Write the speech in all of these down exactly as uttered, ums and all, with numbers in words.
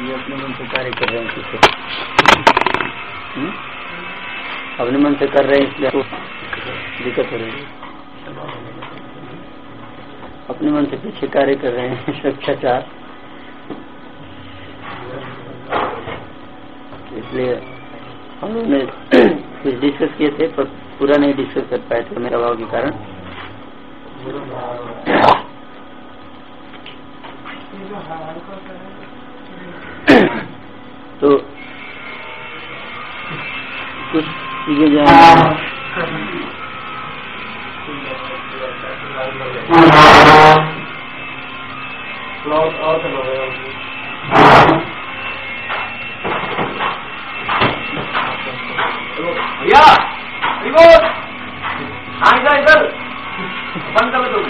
ये अपने मन से कार्य कर रहे हैं किसे अपने मन से कर रहे हैं इसलिए दिक्कत हो रही है। अपने मन से पीछे कार्य कर रहे हैं स्वेच्छाचार, इसलिए हम लोगों ने कुछ डिस्कस किए थे पर पूरा नहीं डिस्कस कर पाए थे मेरे अभाव के कारण। तो कुछ चीजें जो भैया रिपोर्ट इधर इधर बंद कर दो।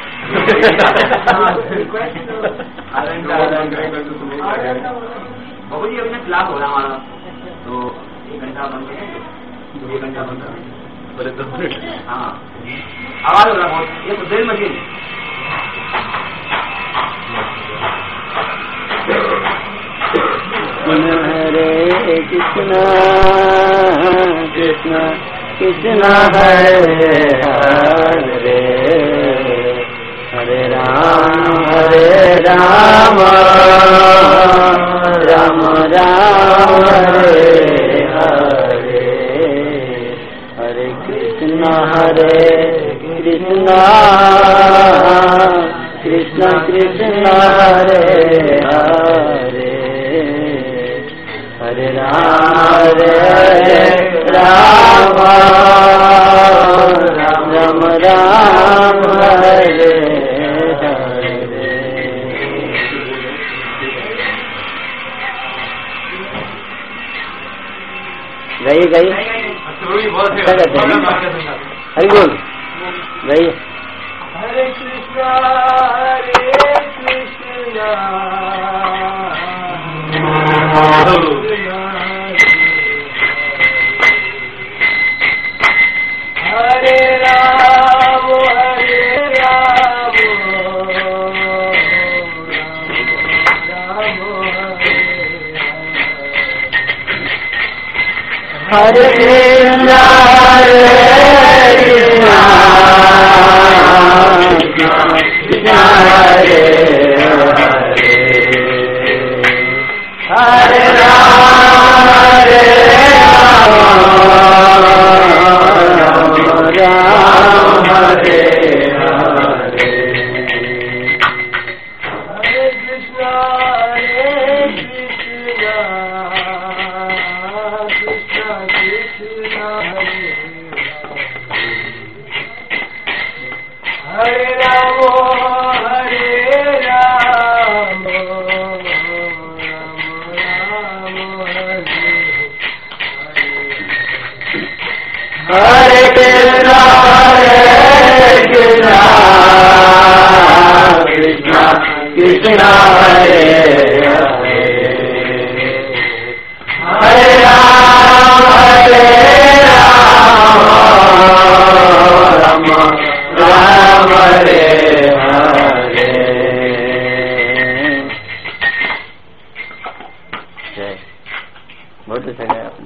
बाबू जी अभी ना क्लास हो रहा हमारा, तो एक घंटा बंद करेंगे, एक घंटा बंद करेंगे। हाँ आवाज हो रहा बहुत, ये तो ड्रिल मशीन। हरे कृष्णा कृष्णा कृष्णा हरे हरे हरे राम हरे राम राम राम हरे हरे हरे कृष्णा हरे कृष्णा कृष्णा कृष्णा हरे हरे हरे राम हरे राम राम राम हरे हरे। गई गई अच्छा कहते हैं हरि बोल गई। हरे कृष्णा हरे कृष्णा हरे राम हरे राम हरे कृष्णा हरे कृष्णा कृष्णा हरे हरे राम हरे राम राम हरे हरे हरे कृष्णा हरे कृष्णा कृष्णा कृष्णा हरे राम हरे राम हरे कृष्णा हरे कृष्णा कृष्णा कृष्णा हरे हरे हरे राम हरे राम राम राम हरे हरे। जय बहुत अच्छा गाया आपने।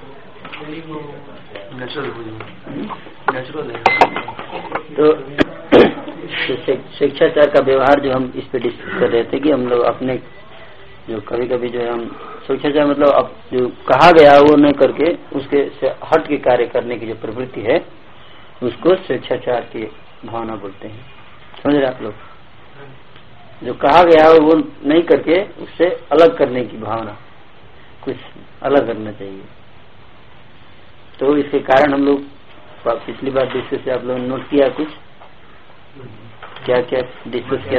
तो शिक्षाचार का व्यवहार जो हम इस पे डिस्कस कर रहे थे कि हम लोग अपने जो कभी कभी जो है हम शिक्षाचार मतलब अब जो कहा गया वो न करके उसके से हट के कार्य करने की जो प्रवृत्ति है उसको शिक्षाचार की भावना बोलते हैं। समझ रहे आप लोग? जो कहा गया वो नहीं करके उससे अलग करने की भावना, कुछ अलग करना चाहिए। तो इसके कारण हम लोग पिछली बार डिस्कस आप लोगों ने नोट किया कुछ क्या क्या डिस्कस किया?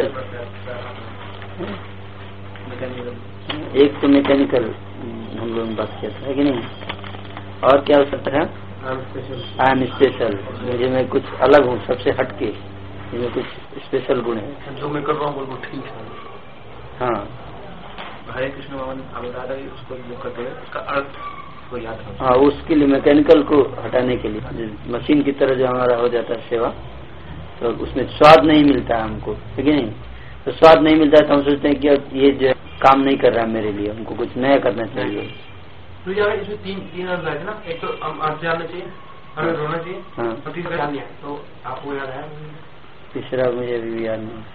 एक तो मैकेनिकल हम लोगों ने बात किया था कि नहीं, और क्या हो सकता है? आई एम स्पेशल, मुझे मैं कुछ अलग हूँ सबसे हटके, इसमें कुछ स्पेशल गुण है जो मैं कर रहा हूँ वो ठीक है। हाँ हरे कृष्ण भगवान उसको जो करते हैं उसका अर्थ को याद है। हाँ उसके लिए मैकेनिकल को हटाने के लिए मशीन की तरह जो हमारा हो जाता है सेवा, तो उसमें स्वाद नहीं मिलता है हमको, ठीक है नहीं? तो स्वाद नहीं मिलता है तो हम सोचते हैं कि अब ये जो काम नहीं कर रहा है मेरे लिए, हमको कुछ नया करना चाहिए। तो यार इसमें तीन तीन अर्थ है ना, एक तो अर्थ जानना चाहिए, अर्थ होना चाहिए, हाँ, और तीसरा नहीं है। तो आपको याद है? तीसरा मुझे अभी याद नहीं।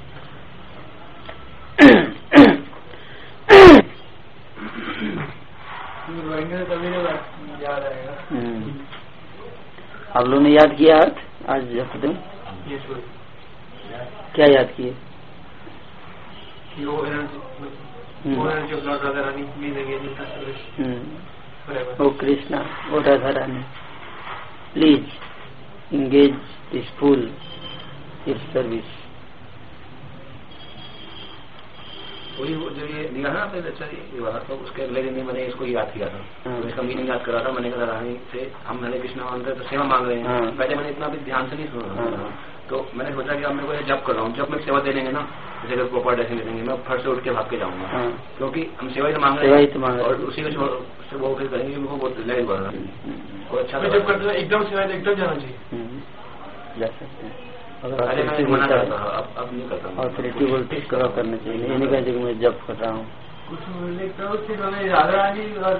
याद आएगा। आप लोगों ने याद किया अर्थ आज जब तुम क्या याद किए? ओ कृष्णा, ओ Radha Rani, please engage this full in service. वही जो ये दिया ना आपने अच्छा ये वाला, तो उसके अगले दिन मैंने इसको याद किया था, तो इसका मीनिंग याद करा था। मैंने कहा रानी से हम हरे कृष्णा मांगते तो सेवा मांग रहे हैं। पहले मैंने इतना भी ध्यान से नहीं सुना, तो मैंने सोचा कि अब मेरे को जब कर रहा हूँ, जब मैं सेवा दे देंगे ना, जैसे अगर प्रॉपर ड्रेसिंग दे देंगे, मैं फट से उठ के भाग के जाऊंगा, क्योंकि हम सेवा ही तो मांग रहे हैं और उसी को वो फिर करेंगे मेरे को बहुत लैंड बढ़ रहा है। और अच्छा जब करते हैं एकदम सेवा एकदम जाना चाहिए, जा सकते हैं। अगर मना करता हूँ, अब अब नहीं करता हूँ। ऑथोरिटी बोलते करना चाहिए, ये नहीं कहते कि मैं जब कर रहा हूँ। कुछ राधा रानी और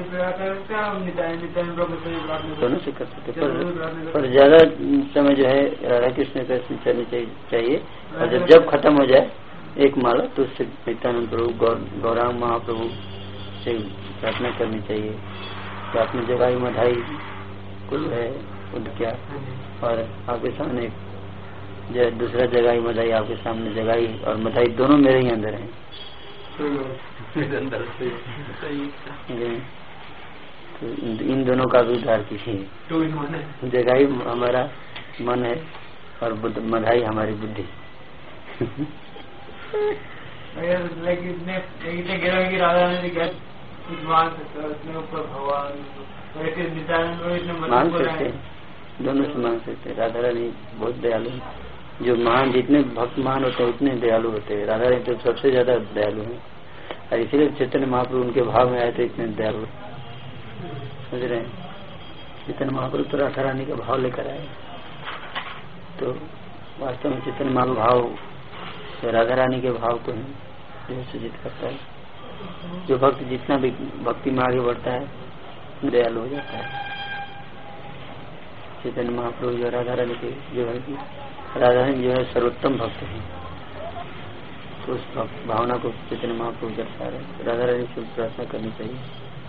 दोनों से कर सकते, पर, पर ज्यादा समय जो है राधा कृष्ण का चलनी चाहिए। और जब जब खत्म हो जाए एक माला, तो उससे नित्यानंद प्रभु गौर, गौरांग महाप्रभु से प्रार्थना करनी चाहिए कि आपने जगाई मधाई कुल है खुद क्या, और आपके सामने जो दूसरा जगाई मधाई आपके सामने जगाई और मधाई दोनों मेरे ही अंदर हैं। तो इन दोनों का भी उद्धार कीजिए। जगाई हमारा मन है और मधाई हमारी बुद्धि। मांग सकते हैं, दोनों से मांग सकते हैं। राधा रानी बहुत दयालु है, जो महान जितने भक्त महान होते हैं उतने दयालु होते हैं। राधा रानी तो सबसे ज्यादा दयालु है, और इसीलिए चैतन्य महाप्रभु उनके भाव में आए तो इतने दयालु, समझ रहे हैं। चैतन्य महाप्रभु तो राधा रानी का भाव लेकर आए, तो वास्तव में चैतन्य महाप्रभु भाव राधा रानी के भाव को जो सूचित करता है। जो भक्त जितना भी भक्ति में आगे बढ़ता है दयालु हो जाता है। चैतन्य महाप्रभु जो राधा रानी के जो है कि राधा रानी जो है सर्वोत्तम भक्त है, तो उस भावना को चैतन्य महाप्रभु दर्शा रहे। राधा रानी से प्रार्थना करनी चाहिए।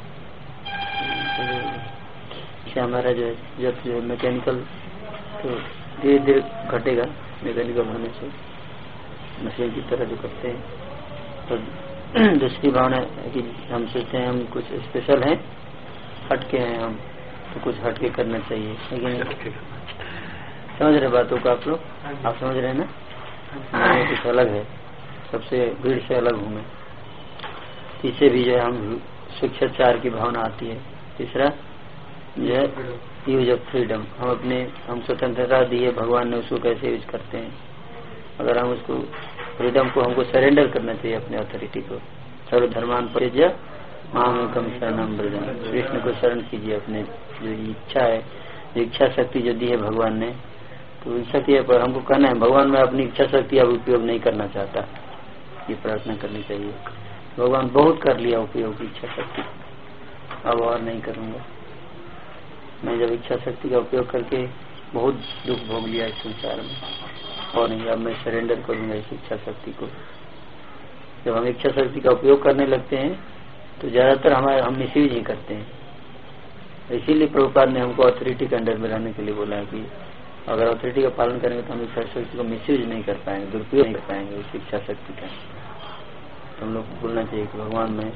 तो हमारा जो है जब जो है मैकेनिकल तो धीरे धीरे घटेगा, मैकेनिकल होने से मशीन की तरह जो करते हैं। तो दूसरी भावना है कि हम सोचते हैं हम कुछ स्पेशल हैं, हटके हैं हम, तो कुछ हटके करना चाहिए, लेकिन समझ रहे बातों को आप लोग? आप समझ रहे हैं ना? मैं कुछ अलग है, सबसे भीड़ से अलग हूँ मैं। इससे भी जो है हम शिक्षाचार की भावना आती है। तीसरा जो है यूज ऑफ फ्रीडम, हम अपने हम स्वतंत्रता दी है भगवान ने, उसको कैसे यूज करते हैं। अगर हम उसको फ्रीडम को हमको सरेंडर करना चाहिए अपने अथॉरिटी को। सर्वधर्मान परित्याज्य मामेकं शरणं व्रज, कृष्ण को शरण कीजिए। अपने जो इच्छा है, जो इच्छा शक्ति जो दी है भगवान ने, तो इच्छा की पर हमको कहना है भगवान मैं अपनी इच्छा शक्ति अब उपयोग नहीं करना चाहता, ये प्रार्थना करनी चाहिए। भगवान बहुत कर लिया उपयोग इच्छा शक्ति, अब और नहीं करूंगा। मैं जब इच्छा शक्ति का उपयोग करके बहुत दुख भोग लिया इस संसार में, और नहीं, अब मैं सरेंडर करूंगा इस इच्छा शक्ति को। जब हम इच्छा शक्ति का उपयोग करने लगते हैं तो ज्यादातर हमारे हम मिसयूज ही करते हैं। इसीलिए प्रभुपाद ने हमको अथॉरिटी के अंडर में रहने के लिए बोला है कि अगर अथॉरिटी का पालन करेंगे तो हम इच्छा शक्ति को मिसयूज नहीं कर पाएंगे, दुरुपयोग नहीं कर पाएंगे उस इच्छा शक्ति का। तो हम लोग को बोलना चाहिए कि भगवान में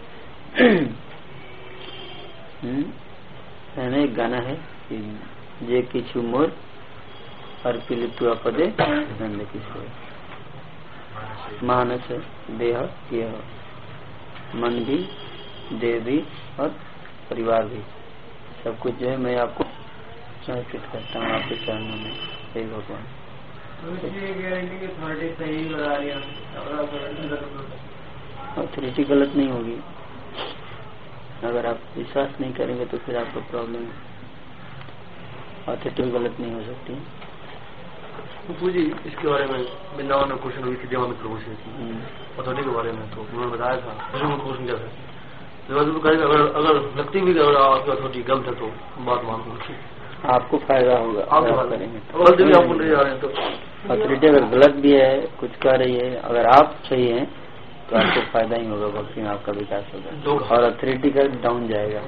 मैंने एक गाना है कि जे किछु मोर अर्पित अपदे नंद किशोर, मानस देह यह मन भी देह भी और परिवार भी सब कुछ जो है मैं आपको समर्पित करता हूँ आपके चरणों में। हे भगवान, अथॉरिटी गलत नहीं होगी। अगर आप विश्वास नहीं करेंगे तो फिर आपको प्रॉब्लम है। अथॉरिटी गलत नहीं हो सकती। पूजी इसके बारे में वृंदावन में क्वेश्चन हुई थी देवानंद प्रभु से अथॉरिटी के बारे में, तो उन्होंने बताया था क्वेश्चन क्या था, अगर अगर लगती भी अगर आपकी अथॉरिटी गलत है तो बात मान लो, आपको फायदा होगा। आप करेंगे भी आप ले जा रहे हैं तो अथॉरिटी अगर गलत भी है, कुछ कर रही है, अगर आप सही हैं तो आपको फायदा ही होगा, भक्ति में आपका विकास होगा और अथॉरिटी का डाउन जाएगा।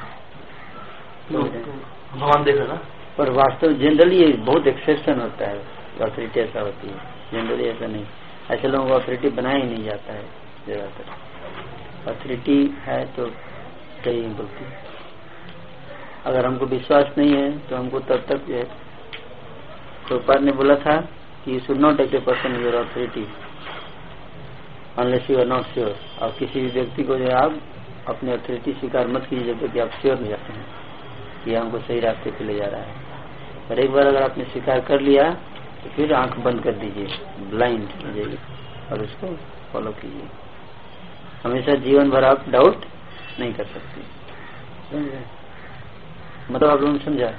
भगवान देख रहे ना, पर वास्तव जनरली ये बहुत एक्सेप्शन होता है, अथॉरिटी ऐसा होती है, जनरली ऐसा नहीं। ऐसे लोगों को अथॉरिटी बनाया ही नहीं जाता है ज्यादातर। अथॉरिटी है तो सही है बोलती, अगर हमको विश्वास नहीं है तो हमको तब तक जो है, प्रभुपाद ने बोला था कि you should not take a person your authority unless you are not sure. और किसी भी व्यक्ति को जो है आप अपनी अथॉरिटी स्वीकार मत कीजिए जब तक कि आप श्योर नहीं जाते हैं कि हमको सही रास्ते पे ले जा रहा है। पर एक बार अगर आपने स्वीकार कर लिया तो फिर आंख बंद कर दीजिए, ब्लाइंड हो जाइए और उसको फॉलो कीजिए। हमेशा जीवन भर आप डाउट नहीं कर सकते। मतलब आप लोगों ने समझा,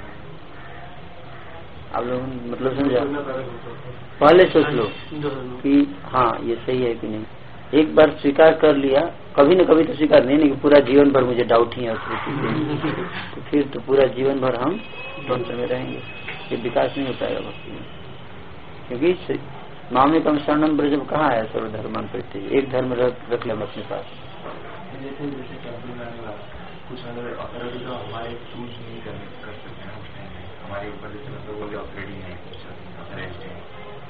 आप लोगों ने मतलब समझा, पहले सोच लो कि हाँ ये सही है कि नहीं। एक बार स्वीकार कर लिया, कभी न कभी तो स्वीकार नहीं नहीं कि पूरा जीवन भर मुझे डाउट ही है तो फिर तो पूरा जीवन भर हम द्वंद्व में रहेंगे, ये विकास नहीं हो पाएगा भक्ति में। क्योंकि मामले कम शरणम ब्रज कहाँ है सर्वधर्मान प्रति, एक धर्म रख, रख लें अपने पास। जैसे जैसे कुछ अगर अथॉरिटी तो हमारे चूज नहीं कर, कर सकते हैं उस टाइम में, हमारे ऊपर जैसे मतलब बोले ऑपरेटिंग है, कुछ अरेस्ट है,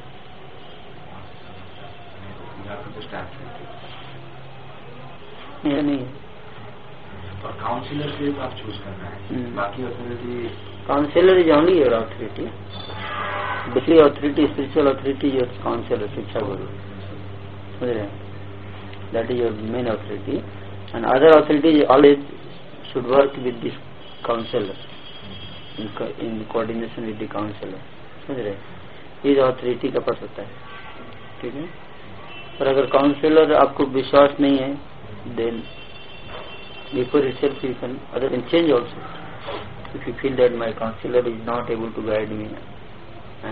नहीं नहीं और काउंसिलर से आप चूज करना है, बाकी authority counsellor is only your authority, basically authority spiritual authority your counsellor शिक्षा गुरु, समझ रहे हैं, that is your main authority and other authority always should work with this counselor in, in coordination with the counselor, समझ रहे, ये जो authority का पद होता है, ठीक है। पर अगर काउंसलर आपको विश्वास नहीं है then before itself you can other than change also if you feel that my counselor is not able to guide me, eh?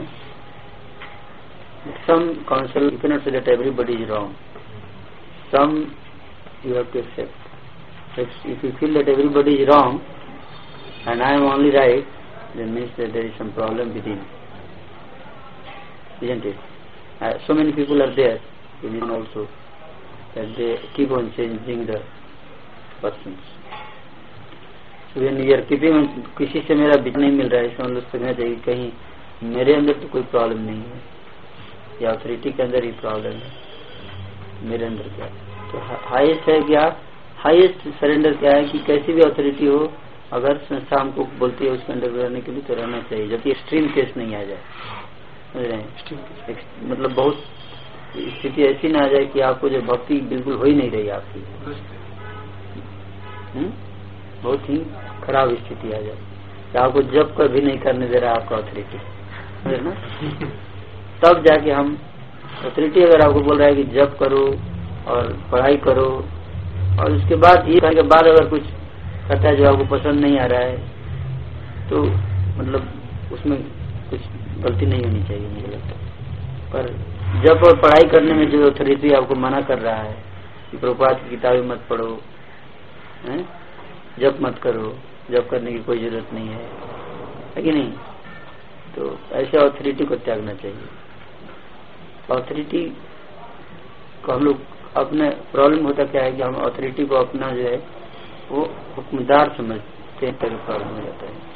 Some counselor you cannot say that everybody is wrong, some you have to accept. If you feel that everybody is wrong and I am only right, then means that there is some problem within, isn't it? Uh, so many people are there within also that they keep on changing the persons. So when you are keeping on, किसी से मेरा bit नहीं मिल रहा है, इसमें हम लोग समझना चाहिए कहीं मेरे अंदर तो कोई प्रॉब्लम नहीं है या अथॉरिटी के अंदर ही प्रॉब्लम है, मेरे अंदर क्या है। तो हाईएस्ट है क्या, हाईएस्ट सरेंडर क्या है कि कैसी भी अथॉरिटी हो, अगर संस्था हमको बोलती है उसके अंदर रहने के लिए तो रहना चाहिए, जबकि एक्सट्रीम केस नहीं आ जाए, समझ रहे हैं। मतलब बहुत स्थिति ऐसी ना आ जाए कि आपको जो भक्ति बिल्कुल हो ही नहीं रही आपकी, हुँ? बहुत ही खराब स्थिति आ जाए कि आपको जब कर भी नहीं करने दे रहा आपका अथॉरिटी, समझ ना। तब जाके हम अथॉरिटी अगर आपको बोल रहा है कि जब करो और पढ़ाई करो और उसके बाद ये करने के बाद अगर कुछ करता है जो आपको पसंद नहीं आ रहा है तो मतलब उसमें कुछ गलती नहीं होनी चाहिए मुझे लगता है। पर जब और पढ़ाई करने में जो अथॉरिटी आपको मना कर रहा है कि प्रभुपाद की किताबें मत पढ़ो, हैं, जब मत करो, जब करने की कोई जरूरत नहीं है, है कि नहीं, तो ऐसे अथॉरिटी को त्यागना चाहिए। अथॉरिटी को हम लोग अपने प्रॉब्लम होता क्या है कि हम अथॉरिटी को अपना जो है वो हुक्मदार समझते हैं, तभी प्रॉब्लम हो जाता है।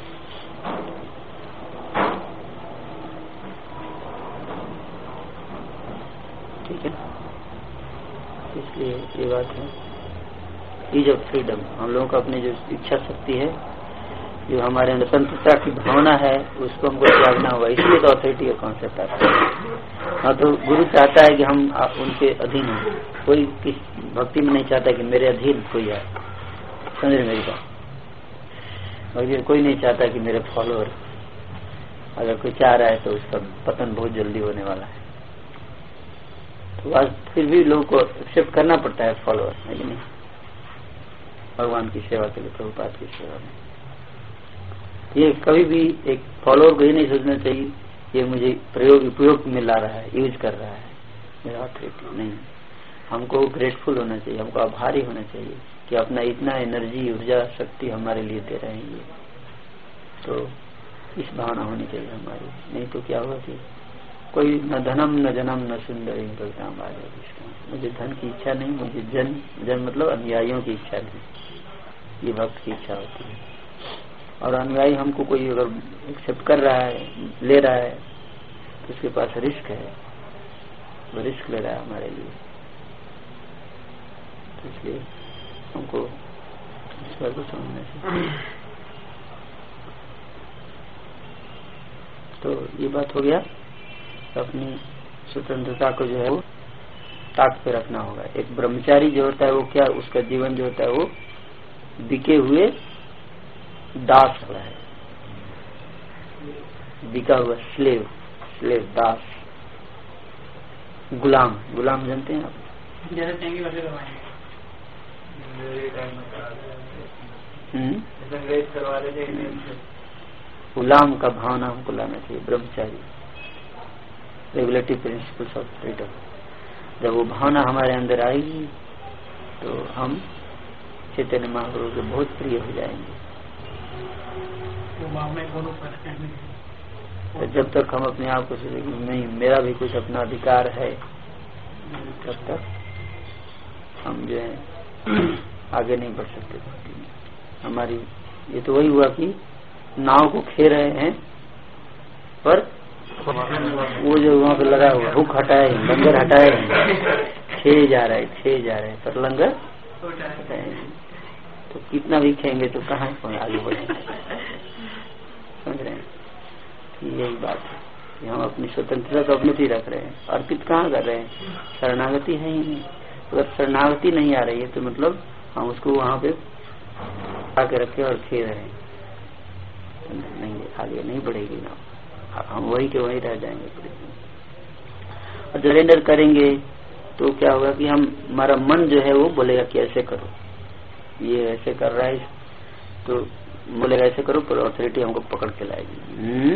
ठीक है, इसलिए ये बात है, ईज ऑफ फ्रीडम, हम लोगों को अपनी जो इच्छा शक्ति है, जो हमारे अंदर स्वतंत्रता की भावना है, उसको हमको त्यागना होगा। इसलिए तो अथॉरिटी का कॉन्सेप्ट आता है। हाँ, तो गुरु चाहता है कि हम उनके अधीन हो, कोई किस भक्ति में नहीं चाहता कि मेरे अधीन कोई है, समझ रहे मेरी बात। भक्ति कोई नहीं चाहता कि मेरे फॉलोअर, अगर कोई चाह रहा है तो उसका पतन बहुत जल्दी होने वाला है। तो आज फिर भी लोगों को एक्सेप्ट करना पड़ता है फॉलोअर, है कि नहीं, भगवान की सेवा के लिए, प्रभुपाद की सेवा में। ये कभी भी एक फॉलोअर को ये नहीं सोचना चाहिए ये मुझे प्रयोग उपयोग में ला रहा है, यूज कर रहा है मेरा अथॉरिटी। नहीं, हमको ग्रेटफुल होना चाहिए, हमको आभारी होना चाहिए कि अपना इतना एनर्जी, ऊर्जा, शक्ति हमारे लिए दे रहे हैं ये। तो इस भावना होनी चाहिए हमारी। नहीं तो क्या होगा कि कोई न धनम न जनम न सुंदरी भगवान आ जाए। मुझे धन की इच्छा नहीं, मुझे जन जन मतलब अनुयायियों की इच्छा नहीं, ये भक्त की इच्छा होती है। और अनुयायी हमको कोई अगर एक्सेप्ट कर रहा है, ले रहा है, तो उसके पास रिस्क है, वो रिस्क ले रहा है हमारे लिए। तो इसलिए हमको इस बात को समझना चाहिए। तो ये बात हो गया, अपनी स्वतंत्रता को जो है वो ताक पे रखना होगा। एक ब्रह्मचारी जो होता है वो क्या, उसका जीवन जो होता है वो बिके हुए दास हो रहा है, बिका हुआ स्लेव, स्लेव दास, गुलाम। गुलाम जानते हैं आप? गुलाम का भावना हमको लाना चाहिए। ब्रह्मचारी, रेगुलेटरी प्रिंसिपल्स ऑफ फ्रीडम, जब वो भावना हमारे अंदर आएगी तो हम चैतन्य महाप्रभु के बहुत प्रिय हो जाएंगे। तो जब तक हम अपने आप को सोचेंगे नहीं मेरा भी कुछ अपना अधिकार है, तब तक हम जो है आगे नहीं बढ़ सकते भक्ति में। हमारी ये तो वही हुआ कि नाव को खे रहे हैं, पर वो जो वहाँ पे लगा हुआ हुक हटाए, लंगर हटाए, खे जा रहे खे जा रहे पर लंगर हटाए। तो कितना भी खेंगे तो कहाँ आगे बढ़ेंगे। समझ रहे हैं? यही बात है कि हम अपनी स्वतंत्रता को अपने ही रख रहे हैं, अर्पित कहाँ कर रहे हैं? शरणागति है ही नहीं। अगर शरणागति नहीं आ रही है तो मतलब हम उसको वहाँ पे आके रखे और खे रहे हैं, नहीं आगे नहीं बढ़ेगी ना, हम वही के वही रह जाएंगे। और सरेंडर करेंगे तो क्या होगा कि हम, हमारा मन जो है वो बोलेगा कि ऐसे करो, ये ऐसे कर रहा है तो बोलेगा ऐसे करो, पर अथॉरिटी हमको पकड़ के लाएगी।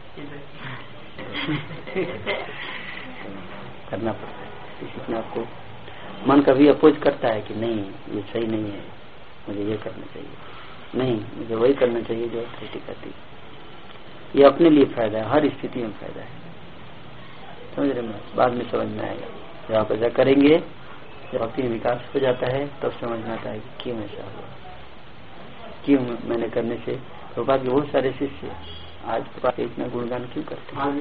करना पड़ता है इसमें आपको। मन कभी अपोज करता है कि नहीं ये सही नहीं है, मुझे ये करना चाहिए, नहीं मुझे वही करना चाहिए जो अथॉरिटी करती है। ये अपने लिए फायदा है, हर स्थिति में फायदा है। समझ रहे हैं? बाद में समझ में आएगा जब आप ऐसा करेंगे, जब भक्ति में विकास हो जाता है तब तो समझ में आता है कि क्यों ऐसा हुआ, क्यों मैंने करने से। प्रभुपाद के बहुत सारे शिष्य आज प्रभुपाद इतना गुणगान क्यों करते हैं?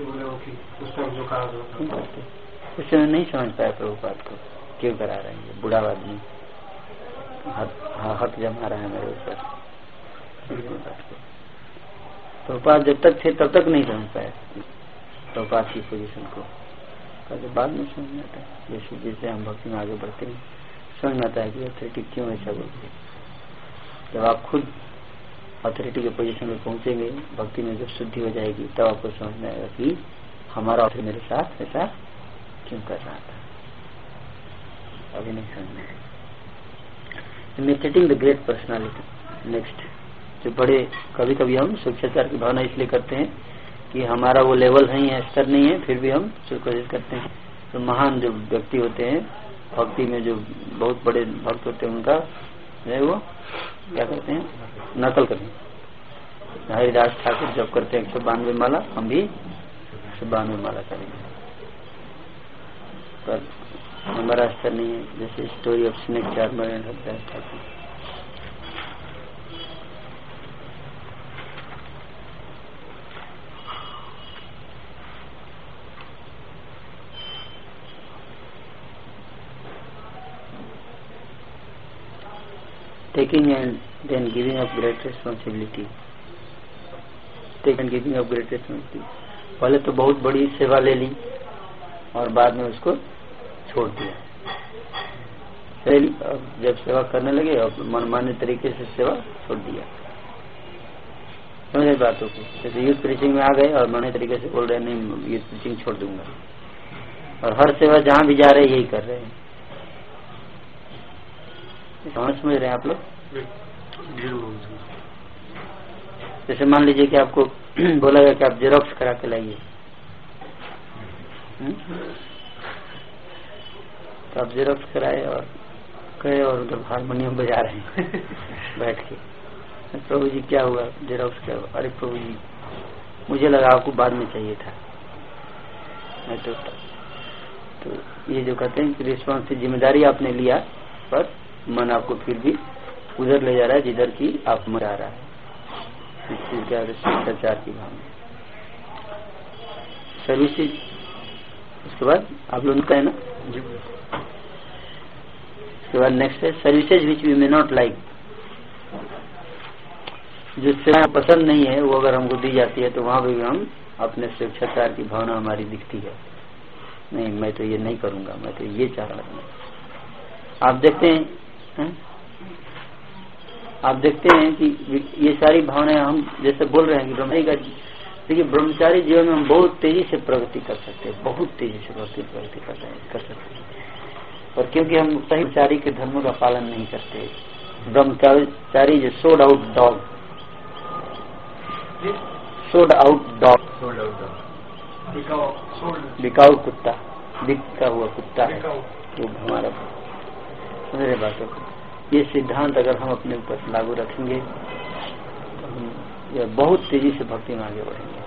उस समय नहीं समझ पाया प्रभुपाद को क्यों करा रहे हैं, बूढ़ा आदमी हक जमा रहा है मेरे ऊपर। प्रभुपाद जब तक थे तब तक नहीं समझ पाया प्रभुपाद की पोजीशन को, तो बाद में समझ में आता है। जैसे जैसे हम भक्ति में आगे बढ़ते हैं समझ में आता है कि अथॉरिटी क्यों ऐसा बोलते। जब आप खुद अथॉरिटी के पोजीशन में पहुंचेंगे, भक्ति में जब शुद्धि हो जाएगी, तब आपको समझ में आएगा कि हमारा अथॉरिटी मेरे साथ ऐसा क्यों कर रहा था, अभी नहीं समझ में आएगा। Imitating the great personality. Next, जो बड़े, कभी कभी हम शिक्षाचार की भावना इसलिए करते हैं कि हमारा वो लेवल नहीं है, स्तर नहीं है, फिर भी हम कोशिश करते हैं। तो महान जो व्यक्ति होते हैं भक्ति में, जो बहुत बड़े भक्त होते हैं, उनका है वो क्या करते हैं, नकल करते हैं। हरिदास ठाकुर जब करते हैं एक सौ बानवे माला, हम भी एक सौ बानवे माला करेंगे, पर हमारा स्तर नहीं है। जैसे story of snake charmer and Haridas Thakur. Taking and then giving up great responsibility. Taking and giving up great responsibility. पहले तो बहुत बड़ी सेवा ले ली और बाद में उसको छोड़ दिया। जब सेवा करने लगे और मनमाने तरीके से सेवा छोड़ दिया। समझे बातों को? जैसे यूथ प्रीचिंग में आ गए और मने तरीके से बोल रहे नहीं यूथ प्रीचिंग छोड़ दूंगा, और हर सेवा जहाँ भी जा रहे यही कर रहे हैं। समझ समझ रहे हैं आप लोग? जैसे मान लीजिए कि आपको बोला गया कि आप जेरोक्स करा के लाइए, तो आप जेरोक्स कराए और गए और उधर हारमोनियम बजा रहे हैं बैठ के। प्रभु जी क्या हुआ? जेरोक्स क्या हुआ? अरे प्रभु जी मुझे लगा आपको बाद में चाहिए था। मैं तो, तो ये जो कहते हैं कि रिस्पॉन्स की जिम्मेदारी आपने लिया, पर मन आपको फिर भी उधर ले जा रहा है जिधर की आप मजा रहा है। इस चीज का शिष्टाचार की भावना। सर्विसेज उसके बाद आप लोगों का है ना जी। उसके बाद नेक्स्ट है services which we may not like. जो सेवा पसंद नहीं है वो अगर हमको दी जाती है तो वहां भी हम अपने शिष्टाचार की भावना हमारी दिखती है। नहीं मैं तो ये नहीं करूंगा, मैं तो ये चाह रहा हूं। आप देखते हैं, हैं? आप देखते हैं कि ये सारी भावनाएं हम जैसे बोल रहे हैं कि ब्रह्मचारी का, देखिए ब्रह्मचारी जीवन में हम बहुत तेजी से प्रगति कर सकते हैं, बहुत तेजी से प्रगति प्रगति कर, कर सकते हैं। और क्योंकि हम सही ब्रह्मचारी के धर्मों का पालन नहीं करते, ब्रह्मचारी जो sold out dog, sold out dog, बिकाऊ कुत्ता, बिका हुआ कुत्ता है वो हमारा। समझ रहे बातों को? ये सिद्धांत अगर हम अपने ऊपर लागू रखेंगे तो हम बहुत तेजी से भक्ति में आगे बढ़ेंगे,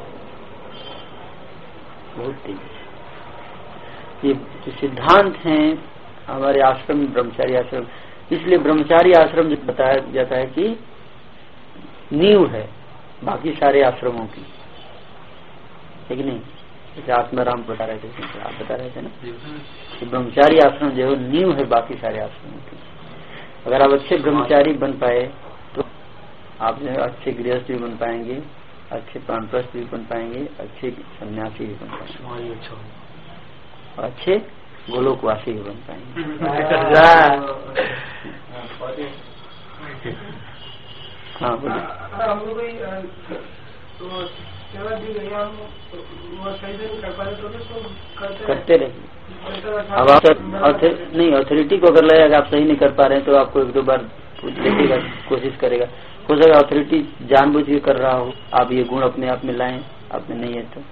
बहुत तेजी से। ये जो सिद्धांत हैं हमारे आश्रम, ब्रह्मचारी आश्रम, इसलिए ब्रह्मचारी आश्रम जो बताया जाता है कि नींव है बाकी सारे आश्रमों की, है कि नहीं? जैसे आत्माराम बता रहे थे, आप बता रहे थे ना कि ब्रह्मचारी आश्रम जो है नींव है बाकी सारे आश्रमों की। अगर आप अच्छे ब्रह्मचारी बन पाए तो आप जो है अच्छे गृहस्थ भी बन पाएंगे, अच्छे प्राणप्रस्थ भी बन पाएंगे, अच्छे सन्यासी भी बन पाएंगे और अच्छे गोलोकवासी भी बन पाएंगे। हाँ बोलिए। करते रहिए। अब आप नहीं, अथॉरिटी को अगर लगेगा आप सही नहीं कर पा रहे हैं तो आपको एक दो बार देखेगा, कोशिश करेगा। हो सकेगा अथॉरिटी जानबूझ के कर रहा हो, आप ये गुण अपने आप में लाएं, आप में नहीं है तो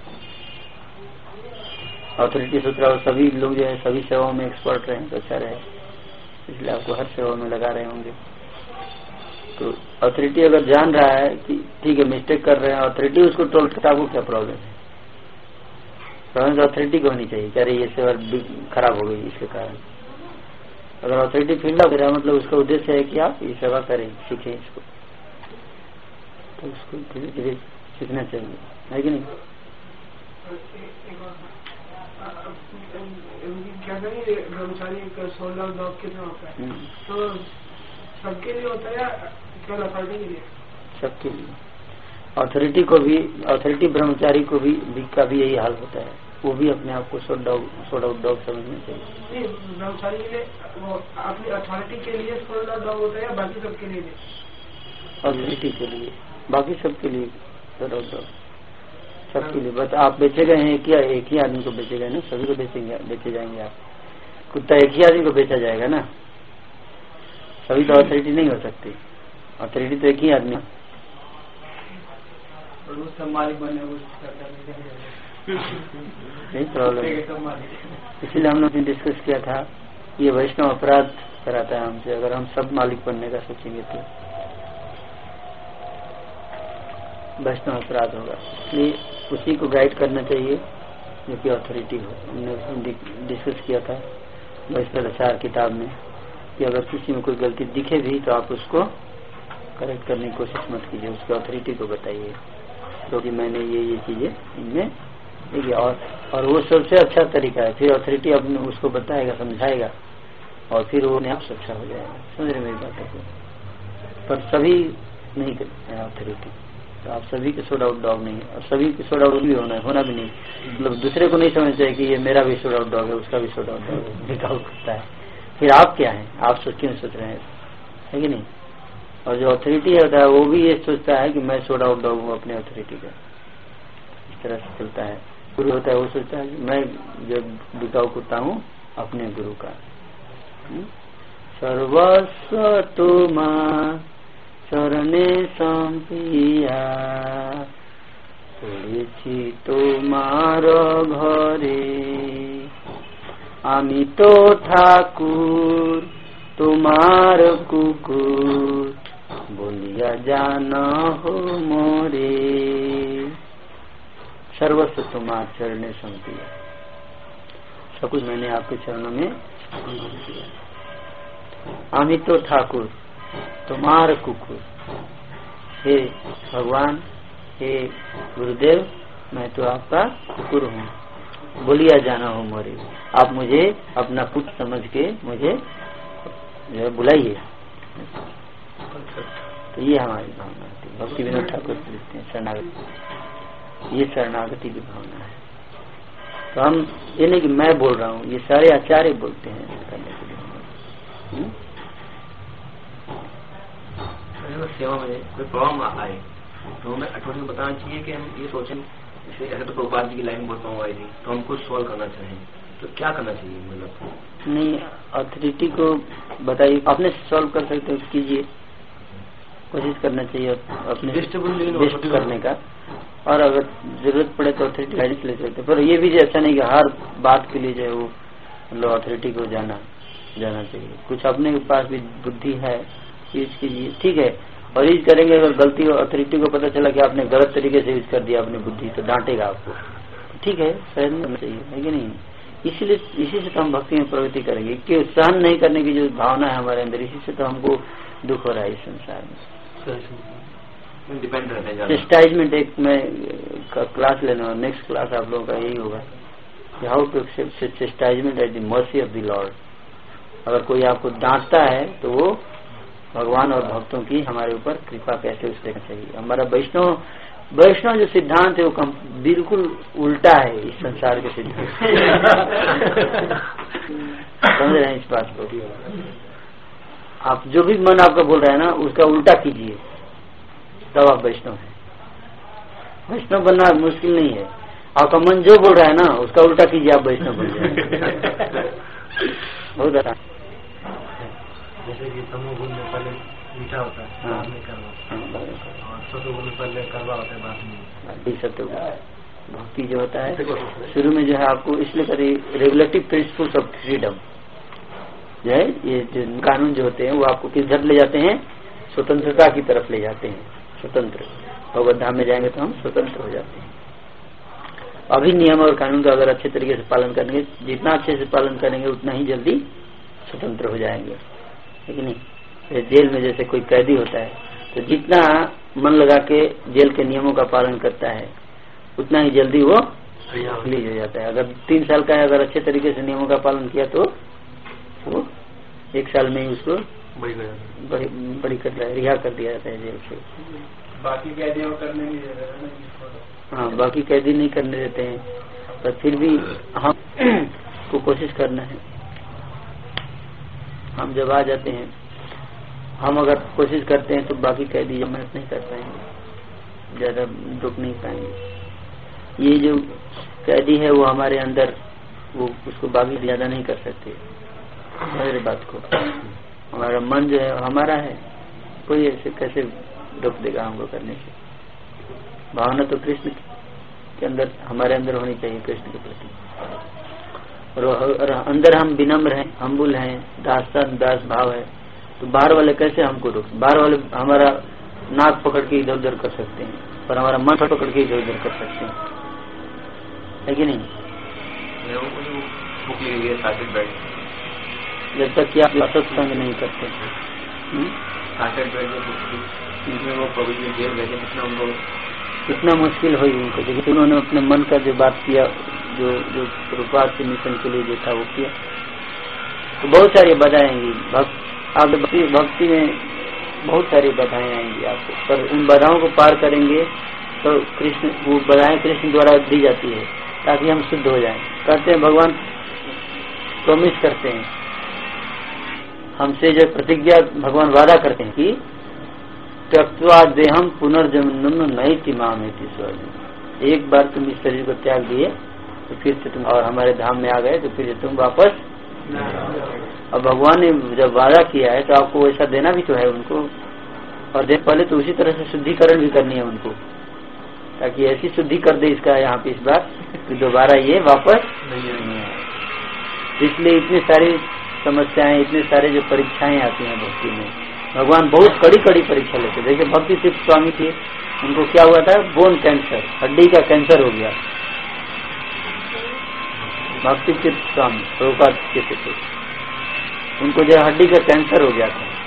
अथॉरिटी सोच रहा हो सभी लोग जो है सभी सेवाओं में एक्सपर्ट रहे तो अच्छा रहे, इसलिए आपको हर सेवा में लगा रहे होंगे। तो अथॉरिटी अगर जान रहा है कि ठीक है मिस्टेक कर रहे हैं, अथॉरिटी उसको टोल करता, आपको क्या प्रॉब्लम है? प्रॉब्लम तो अथॉरिटी को होनी चाहिए, कह रही ये सेवा खराब हो गई इसके कारण। अगर अथॉरिटी फील्ड ऑफ रहा मतलब उसका उद्देश्य है कि आप ये सेवा करें, सीखें इसको, तो उसको धीरे धीरे सीखना चाहिए, है कि नहीं? ब्रह्मचारी सोलह जॉब कितना होता है तो सबके लिए होता है या केवल अथॉरिटी के लिए? सबके लिए। अथॉरिटी को भी, अथॉरिटी ब्रह्मचारी को भी, भी का भी यही हाल होता है, वो भी अपने आप को सोड आउट डॉग समझना चाहिए। ब्रह्मचारी के लिए वो अपनी अथॉरिटी के लिए सोड आउट डॉग होता है या बाकी सबके लिए? अथॉरिटी के लिए, बाकी सबके लिए सोड आउट डॉग, सबके लिए। बस आप बेचे गए हैं एक ही एक ही आदमी को बेचे गए ना, सभी को बेचेंगे, बेचे जाएंगे आप। कुत्ता एक ही आदमी को बेचा जाएगा ना, सभी तो अथॉरिटी नहीं हो सकती, अथॉरिटी तो एक ही आदमी। मालिक बने यही प्रॉब्लम है। इसीलिए हम लोग ने डिस्कस किया था ये वैष्णव अपराध कराता है हमसे, अगर हम सब मालिक बनने का सोचेंगे तो वैष्णव अपराध होगा। इसलिए उसी को गाइड करना चाहिए जो कि अथॉरिटी हो। हमने डिस्कस किया था वैष्णवाचार किताब में कि अगर किसी में कोई गलती दिखे भी तो आप उसको करेक्ट करने की कोशिश मत कीजिए, उसको अथॉरिटी को बताइए क्योंकि तो मैंने ये ये चीजें इनमें देखिए, और और वो सबसे अच्छा तरीका है। फिर अथॉरिटी अपने उसको बताएगा, समझाएगा और फिर वो अपने आप से अच्छा हो जाएगा। समझ रहे मेरी बातों को? पर सभी नहीं करते हैं अथॉरिटी, तो आप सभी के सोड आउट डॉग नहीं है और सभी के सोड आउट भी होना है, होना भी नहीं। मतलब दूसरे को नहीं समझना चाहिए कि ये मेरा भी सोड आउट डॉग है, उसका भी सोड आउट डॉग है, बिकाऊ कुत्ता है। फिर आप क्या है? आप सोच क्यों सोच रहे हैं, है कि नहीं? और जो अथॉरिटी होता है वो भी ये सोचता है कि मैं सोड आउट डॉग हूँ अपने अथॉरिटी का, इस तरह से चलता है। गुरु होता है वो सोचता है कि मैं जब बिकाऊ कुत्ता हूँ अपने गुरु का। सर्वस्व तुम चरणे संपिया পড়েছি তোমার ঘরে, আমি তো ঠাকুর তোমার কুকুর, बोलिया जाना हो मोरे। सर्वस्व तुम्हारे चरणें सौंपी, सब कुछ मैंने आपके चरणों में किया। आमी तो ठाकुर तुम्हार कुकुर, हे भगवान, हे गुरुदेव, मैं तो आपका कुकुर हूँ, बोलिया जाना हो मोरे। आप मुझे अपना पुत्र समझ के मुझे जो है बुलाइए। तो ये हमारी भावना थी। भक्ति विनोद ठाकुर लिखते हैं शरणागति, ये शरणागति की भावना है। तो हम ये नहीं कि मैं बोल रहा हूँ, ये सारे आचार्य बोलते हैं करने के लिए। सेवा में कोई प्रॉब्लम आए तो हमें अठोटी में बताना चाहिए कि हम ये सोचें, ऐसे तो प्रभुपाद जी की लाइन बहुत प्रॉब्लम आई थी, तो हम कुछ सॉल्व करना चाहें तो क्या करना चाहिए? मतलब नहीं, अथॉरिटी को बताइए, अपने सॉल्व कर सकते हो, कीजिए, कोशिश करना चाहिए अपने बेस्ट करने का। और अगर जरूरत पड़े तो अथॉरिटी गाइडेंस ले सकते, पर ये भी ऐसा नहीं कि हर बात के लिए जो है वो मतलब अथॉरिटी को जाना जाना चाहिए। कुछ अपने के पास भी बुद्धि है, यूज कीजिए, ठीक है। और यूज करेंगे, अगर गलती हो अथॉरिटी को पता चला कि आपने गलत तरीके से यूज कर दिया अपनी बुद्धि, तो डांटेगा आपको, ठीक है, सहन करना चाहिए, है कि नहीं? इसीलिए इसी से तो हम भक्ति में प्रगति करेंगे कि सहन नहीं करने की जो भावना है हमारे अंदर, इसी से तो हमको दुख हो रहा है इस संसार में। डिपेंड रहते हैं। चेस्टाइजमेंट एक मैं क्लास लेना, नेक्स्ट क्लास आप लोगों का यही होगा, how to accept chastisement at the mercy of the lord. अगर कोई आपको डांटता है तो वो भगवान और भक्तों की हमारे ऊपर कृपा कैसे उससे चाहिए। हमारा वैष्णव वैष्णव जो सिद्धांत है वो बिल्कुल उल्टा है इस संसार के सिद्धांत। समझ रहे हैं इस बात को? आप जो भी मन आपका बोल रहा है ना, उसका उल्टा कीजिए, तब आप वैष्णव हैं। वैष्णव बनना मुश्किल नहीं है। आपका मन जो बोल रहा है ना, उसका उल्टा कीजिए, आप वैष्णव बन जाएंगे। बहुत आसान। जैसे कि तमोगुण में पहले मीठा होता है, हाँ, बाद में कड़वा, हाँ, और सतोगुण में पहले कड़वा होता है, बाद में सत्य। भक्ति जो होता है शुरू में जो है आपको इसलिए करी रेगुलेटिव प्रिंसिपल्स ऑफ फ्रीडम जो है, ये जो कानून जो होते हैं वो आपको किस तरफ ले जाते हैं? स्वतंत्रता की तरफ ले जाते हैं। स्वतंत्र भगवत धाम में जाएंगे तो हम स्वतंत्र हो जाते हैं। अभी नियम और कानून का अगर अच्छे तरीके से पालन करेंगे, जितना अच्छे से पालन करेंगे उतना ही जल्दी स्वतंत्र हो जाएंगे, है कि नहीं? जेल में जैसे कोई कैदी होता है तो जितना मन लगा के जेल के नियमों का पालन करता है उतना ही जल्दी वो रिलीज हो जाता है। अगर तीन साल का है, अगर अच्छे तरीके से नियमों का पालन किया तो वो एक साल में ही उसको बड़ी बड़ी कर रिहा कर दिया जाता है जेल से। बाकी कैदियों करने नहीं देते। हाँ, बाकी कैदी नहीं करने देते हैं, पर फिर भी हम को कोशिश करना है। हम जब आ जाते हैं, हम अगर कोशिश करते हैं तो बाकी कैदी मेहनत नहीं कर पाएंगे, ज्यादा रुक नहीं पाएंगे। ये जो कैदी है वो हमारे अंदर, वो उसको बाकी ज्यादा नहीं कर सकते। मेरे बात को हमारा मन जो है हमारा है, कोई ऐसे कैसे रोक देगा हमको करने से? भावना तो कृष्ण के अंदर, हमारे अंदर होनी चाहिए कृष्ण के प्रति। और अंदर हम विनम्र हैं, हम्बुल हैं, दासन दास भाव है, तो बाहर वाले कैसे हमको रोक? बाहर वाले हमारा नाक पकड़ के इधर उधर कर सकते हैं, पर हमारा मन पकड़ के इधर उधर कर सकते हैं, है कि नहीं? जब तक कि आप सत्संग नहीं करते। कितना मुश्किल हुई उनको, देखिए उन्होंने अपने मन का जो बात किया, जो जो प्रभुपाद के मिशन के लिए जो था वो किया, तो बहुत सारी बाधाएं आएंगी। भक्त आप भक्ति भक्ति में बहुत सारी बाधाएं आएंगी आपको, पर उन बाधाओं को पार करेंगे तो कृष्ण, वो बाधाएं कृष्ण द्वारा दी जाती है ताकि हम शुद्ध हो जाएं। कहते हैं भगवान प्रॉमिस करते हैं हमसे, जो प्रतिज्ञा भगवान वादा करते हैं कि त्यक्त्वा देहम पुनर्जन्म नैति मामेति स्वर्ग। एक बार तुम इस शरीर को त्याग दिए तो फिर से तुम और हमारे धाम में आ गए तो फिर से तुम वापस। अब भगवान ने जब वादा किया है तो आपको वैसा देना भी तो है उनको, और देख पहले तो उसी तरह से शुद्धिकरण भी करनी है उनको, ताकि ऐसी शुद्धि कर दे इसका यहाँ पे इस बार कि दोबारा ये वापस नहीं आए। इसलिए इतनी सारी समस्याएं, इतने सारे जो परीक्षाएं आती हैं भक्ति में, भगवान बहुत कड़ी कड़ी परीक्षा लेते। जैसे भक्ति सिर्फ स्वामी थे, उनको क्या हुआ था, बोन कैंसर, हड्डी का कैंसर हो गया। भक्ति सिर्फ स्वामी प्रभुपाद कहते थे, उनको जो हड्डी का कैंसर हो गया था।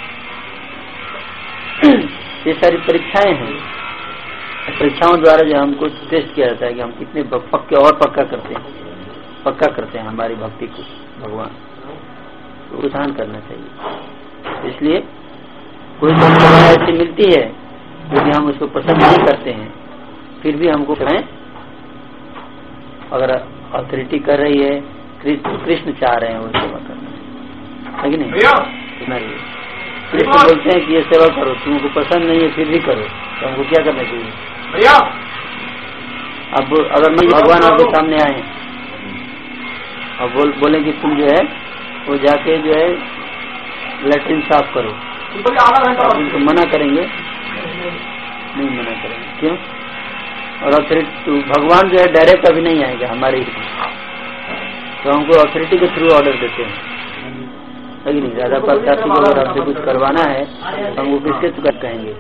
ये सारी परीक्षाएं हैं, परीक्षाओं द्वारा जो हमको टेस्ट किया जाता है कि हम कितने पक्के और पक्का करते हैं, पक्का करते हैं हमारी भक्ति को भगवान, तो उदाहरण करना चाहिए। इसलिए कोई समस्या ऐसी मिलती है यदि हम उसको पसंद नहीं करते हैं, फिर भी हमको कहें, अगर अथॉरिटी कर रही है, कृष्ण चाह रहे हैं वो सेवा करना है कि नहीं, नहीं कृष्ण बोलते हैं कि ये सेवा करो, तुमको पसंद नहीं है फिर भी करो, तो हमको क्या करना चाहिए भैया। अब अगर मैं भगवान आपके सामने आए और बोल बोले कि तुम जो है वो जाके जो है लैट्रिन साफ करो, आप उनको मना करेंगे? नहीं मना करेंगे, क्यों? और अथॉरिटी भगवान जो है डायरेक्ट अभी नहीं आएगा हमारे, तो हमको अथॉरिटी के थ्रू ऑर्डर देते हैं, है कि नहीं। राधा पार्षद को अगर आपसे कुछ करवाना है तो हमको किसके थ्रू कहेंगे,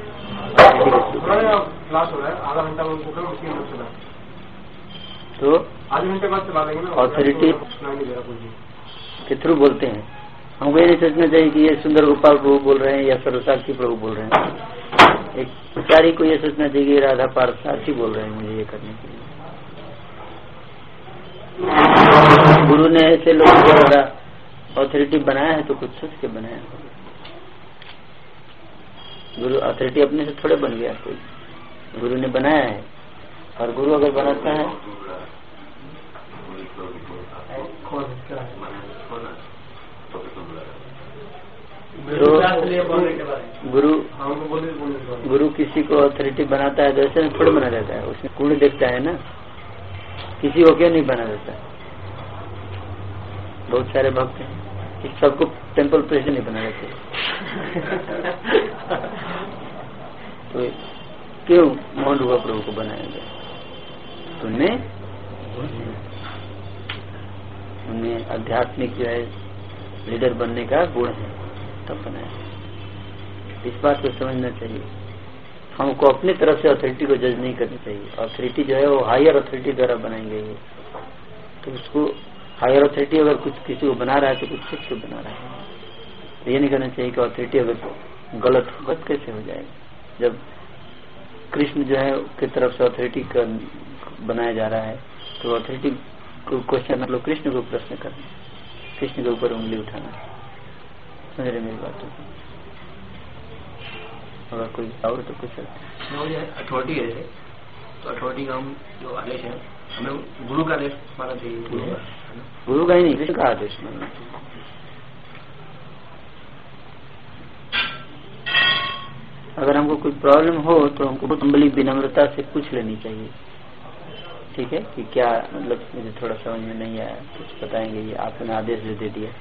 तो अथॉरिटी के थ्रू बोलते हैं। हमको ये नहीं सोचना चाहिए कि ये सुंदर गोपाल प्रभु बोल रहे हैं या सर्वसाक्षी प्रभु बोल रहे हैं। एक पुजारी को ये सोचना चाहिए कि राधा पार्षद बोल रहे हैं मुझे ये करने के लिए। गुरु ने ऐसे लोगों को अथॉरिटी बनाया है तो कुछ सोच के बनाया है। गुरु अथॉरिटी अपने से थोड़े बन गया, कोई गुरु ने बनाया है। और गुरु अगर बनाता है तो गुरु गुरु किसी को अथॉरिटी बनाता है तो ऐसे थोड़े बना देता है, उसमें गुण देखता है ना, किसी को क्यों नहीं बना देता है। बहुत सारे भक्त हैं, सबको टेम्पल प्रेसिडेंट नहीं बना देते तो क्यों मोहन रूपा प्रभु को बनाया गया? तो उनमें उनमें आध्यात्मिक जो है लीडर बनने का गुण है, तब बनाया। इस बात को समझना चाहिए। हमको अपनी तरफ से अथॉरिटी को जज नहीं करनी चाहिए। अथॉरिटी जो है वो हायर अथॉरिटी द्वारा बनाई गई है, तो उसको हायर अथॉरिटी अगर कुछ किसी को बना रहा है तो कुछ खुद से बना रहा है। तो ये नहीं करना चाहिए कि अथॉरिटी अगर गलत गलत कैसे हो जाएगा, जब कृष्ण जो है की तरफ से अथॉरिटी बनाया जा रहा है तो अथॉरिटी को क्वेश्चन मतलब कृष्ण को प्रश्न करना, कृष्ण के ऊपर उंगली उठाना। समझ रहे मेरी बात? अगर कोई और तो कुछ अथॉरिटी है तो अथॉरिटी का हम जो आदेश है हमें गुरु का आदेश मानना चाहिए, गुरु का ही नहीं कृष्ण का आदेश मानना चाहिए। अगर हमको कोई प्रॉब्लम हो तो हमको बहुत हम्बली विनम्रता से पूछ लेनी चाहिए, ठीक है, कि क्या मतलब मुझे थोड़ा समझ में नहीं आया, कुछ बताएंगे, ये आपने आदेश दे दिया।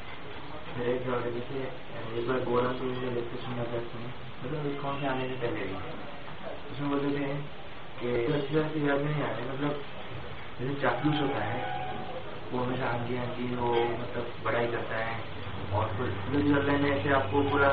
एक बार गोरा को लेक्चर सुनना चाहते हैं, मतलब कौन से आने से पहले उसमें बोलते हैं कि अच्छी तरह से याद नहीं आ रहा, मतलब जैसे चापलूस होता है वो हमेशा हाँ जी हाँ जी वो मतलब बड़ाई करता है, और फिर में ऐसे आपको पूरा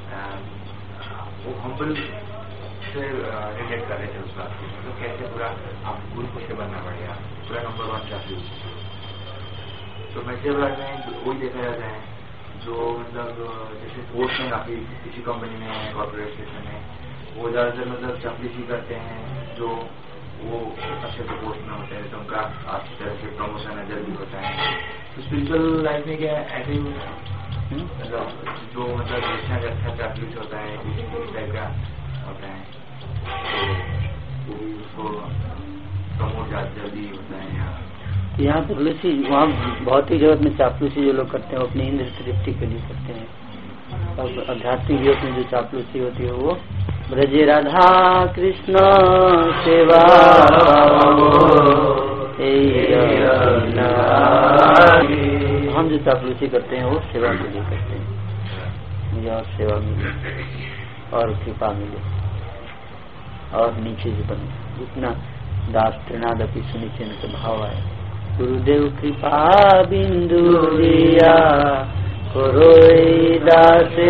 वो हम्बल से रिलेट कर रहे थे उस बात को, मतलब कैसे पूरा आप गुरु को से बनना पड़ेगा, पूरा नंबर वन चापलूस। तो मैसेज में वही देखा जाता है जो मतलब जैसे पोस्ट में काफी किसी कंपनी में कॉर्पोरेट सेक्शन में वो ज्यादातर मतलब चापलूसी करते हैं, जो वो अच्छे से पोस्ट में होते हैं तो उनका अच्छी तरह से प्रमोशन है, जल्दी होता है। तो स्पिरिचुअल लाइफ में क्या ऐसे ही मतलब जो मतलब अच्छा अच्छा चापलूस होता है इस टाइप का होता है, तो वो भी उसको प्रमोट जल्दी होता है। यहाँ यहाँ चापलूसी वहाँ भौतिक जगत में चापलूसी जो लोग करते हैं वो अपनी इंद्र तृप्ति के लिए करते हैं, और आध्यात्मिक जगत में जो चापलूसी होती है वो ब्रजे राधा कृष्ण सेवा हम जो चापलूसी करते हैं वो सेवा के लिए करते हैं, मुझे और सेवा मिले और कृपा मिले और नीचे से बने। जितना दास त्रिनादपि सुनिचन के भाव आए। गुरुदेव कृपा बिंदु दिया कोरोई दासे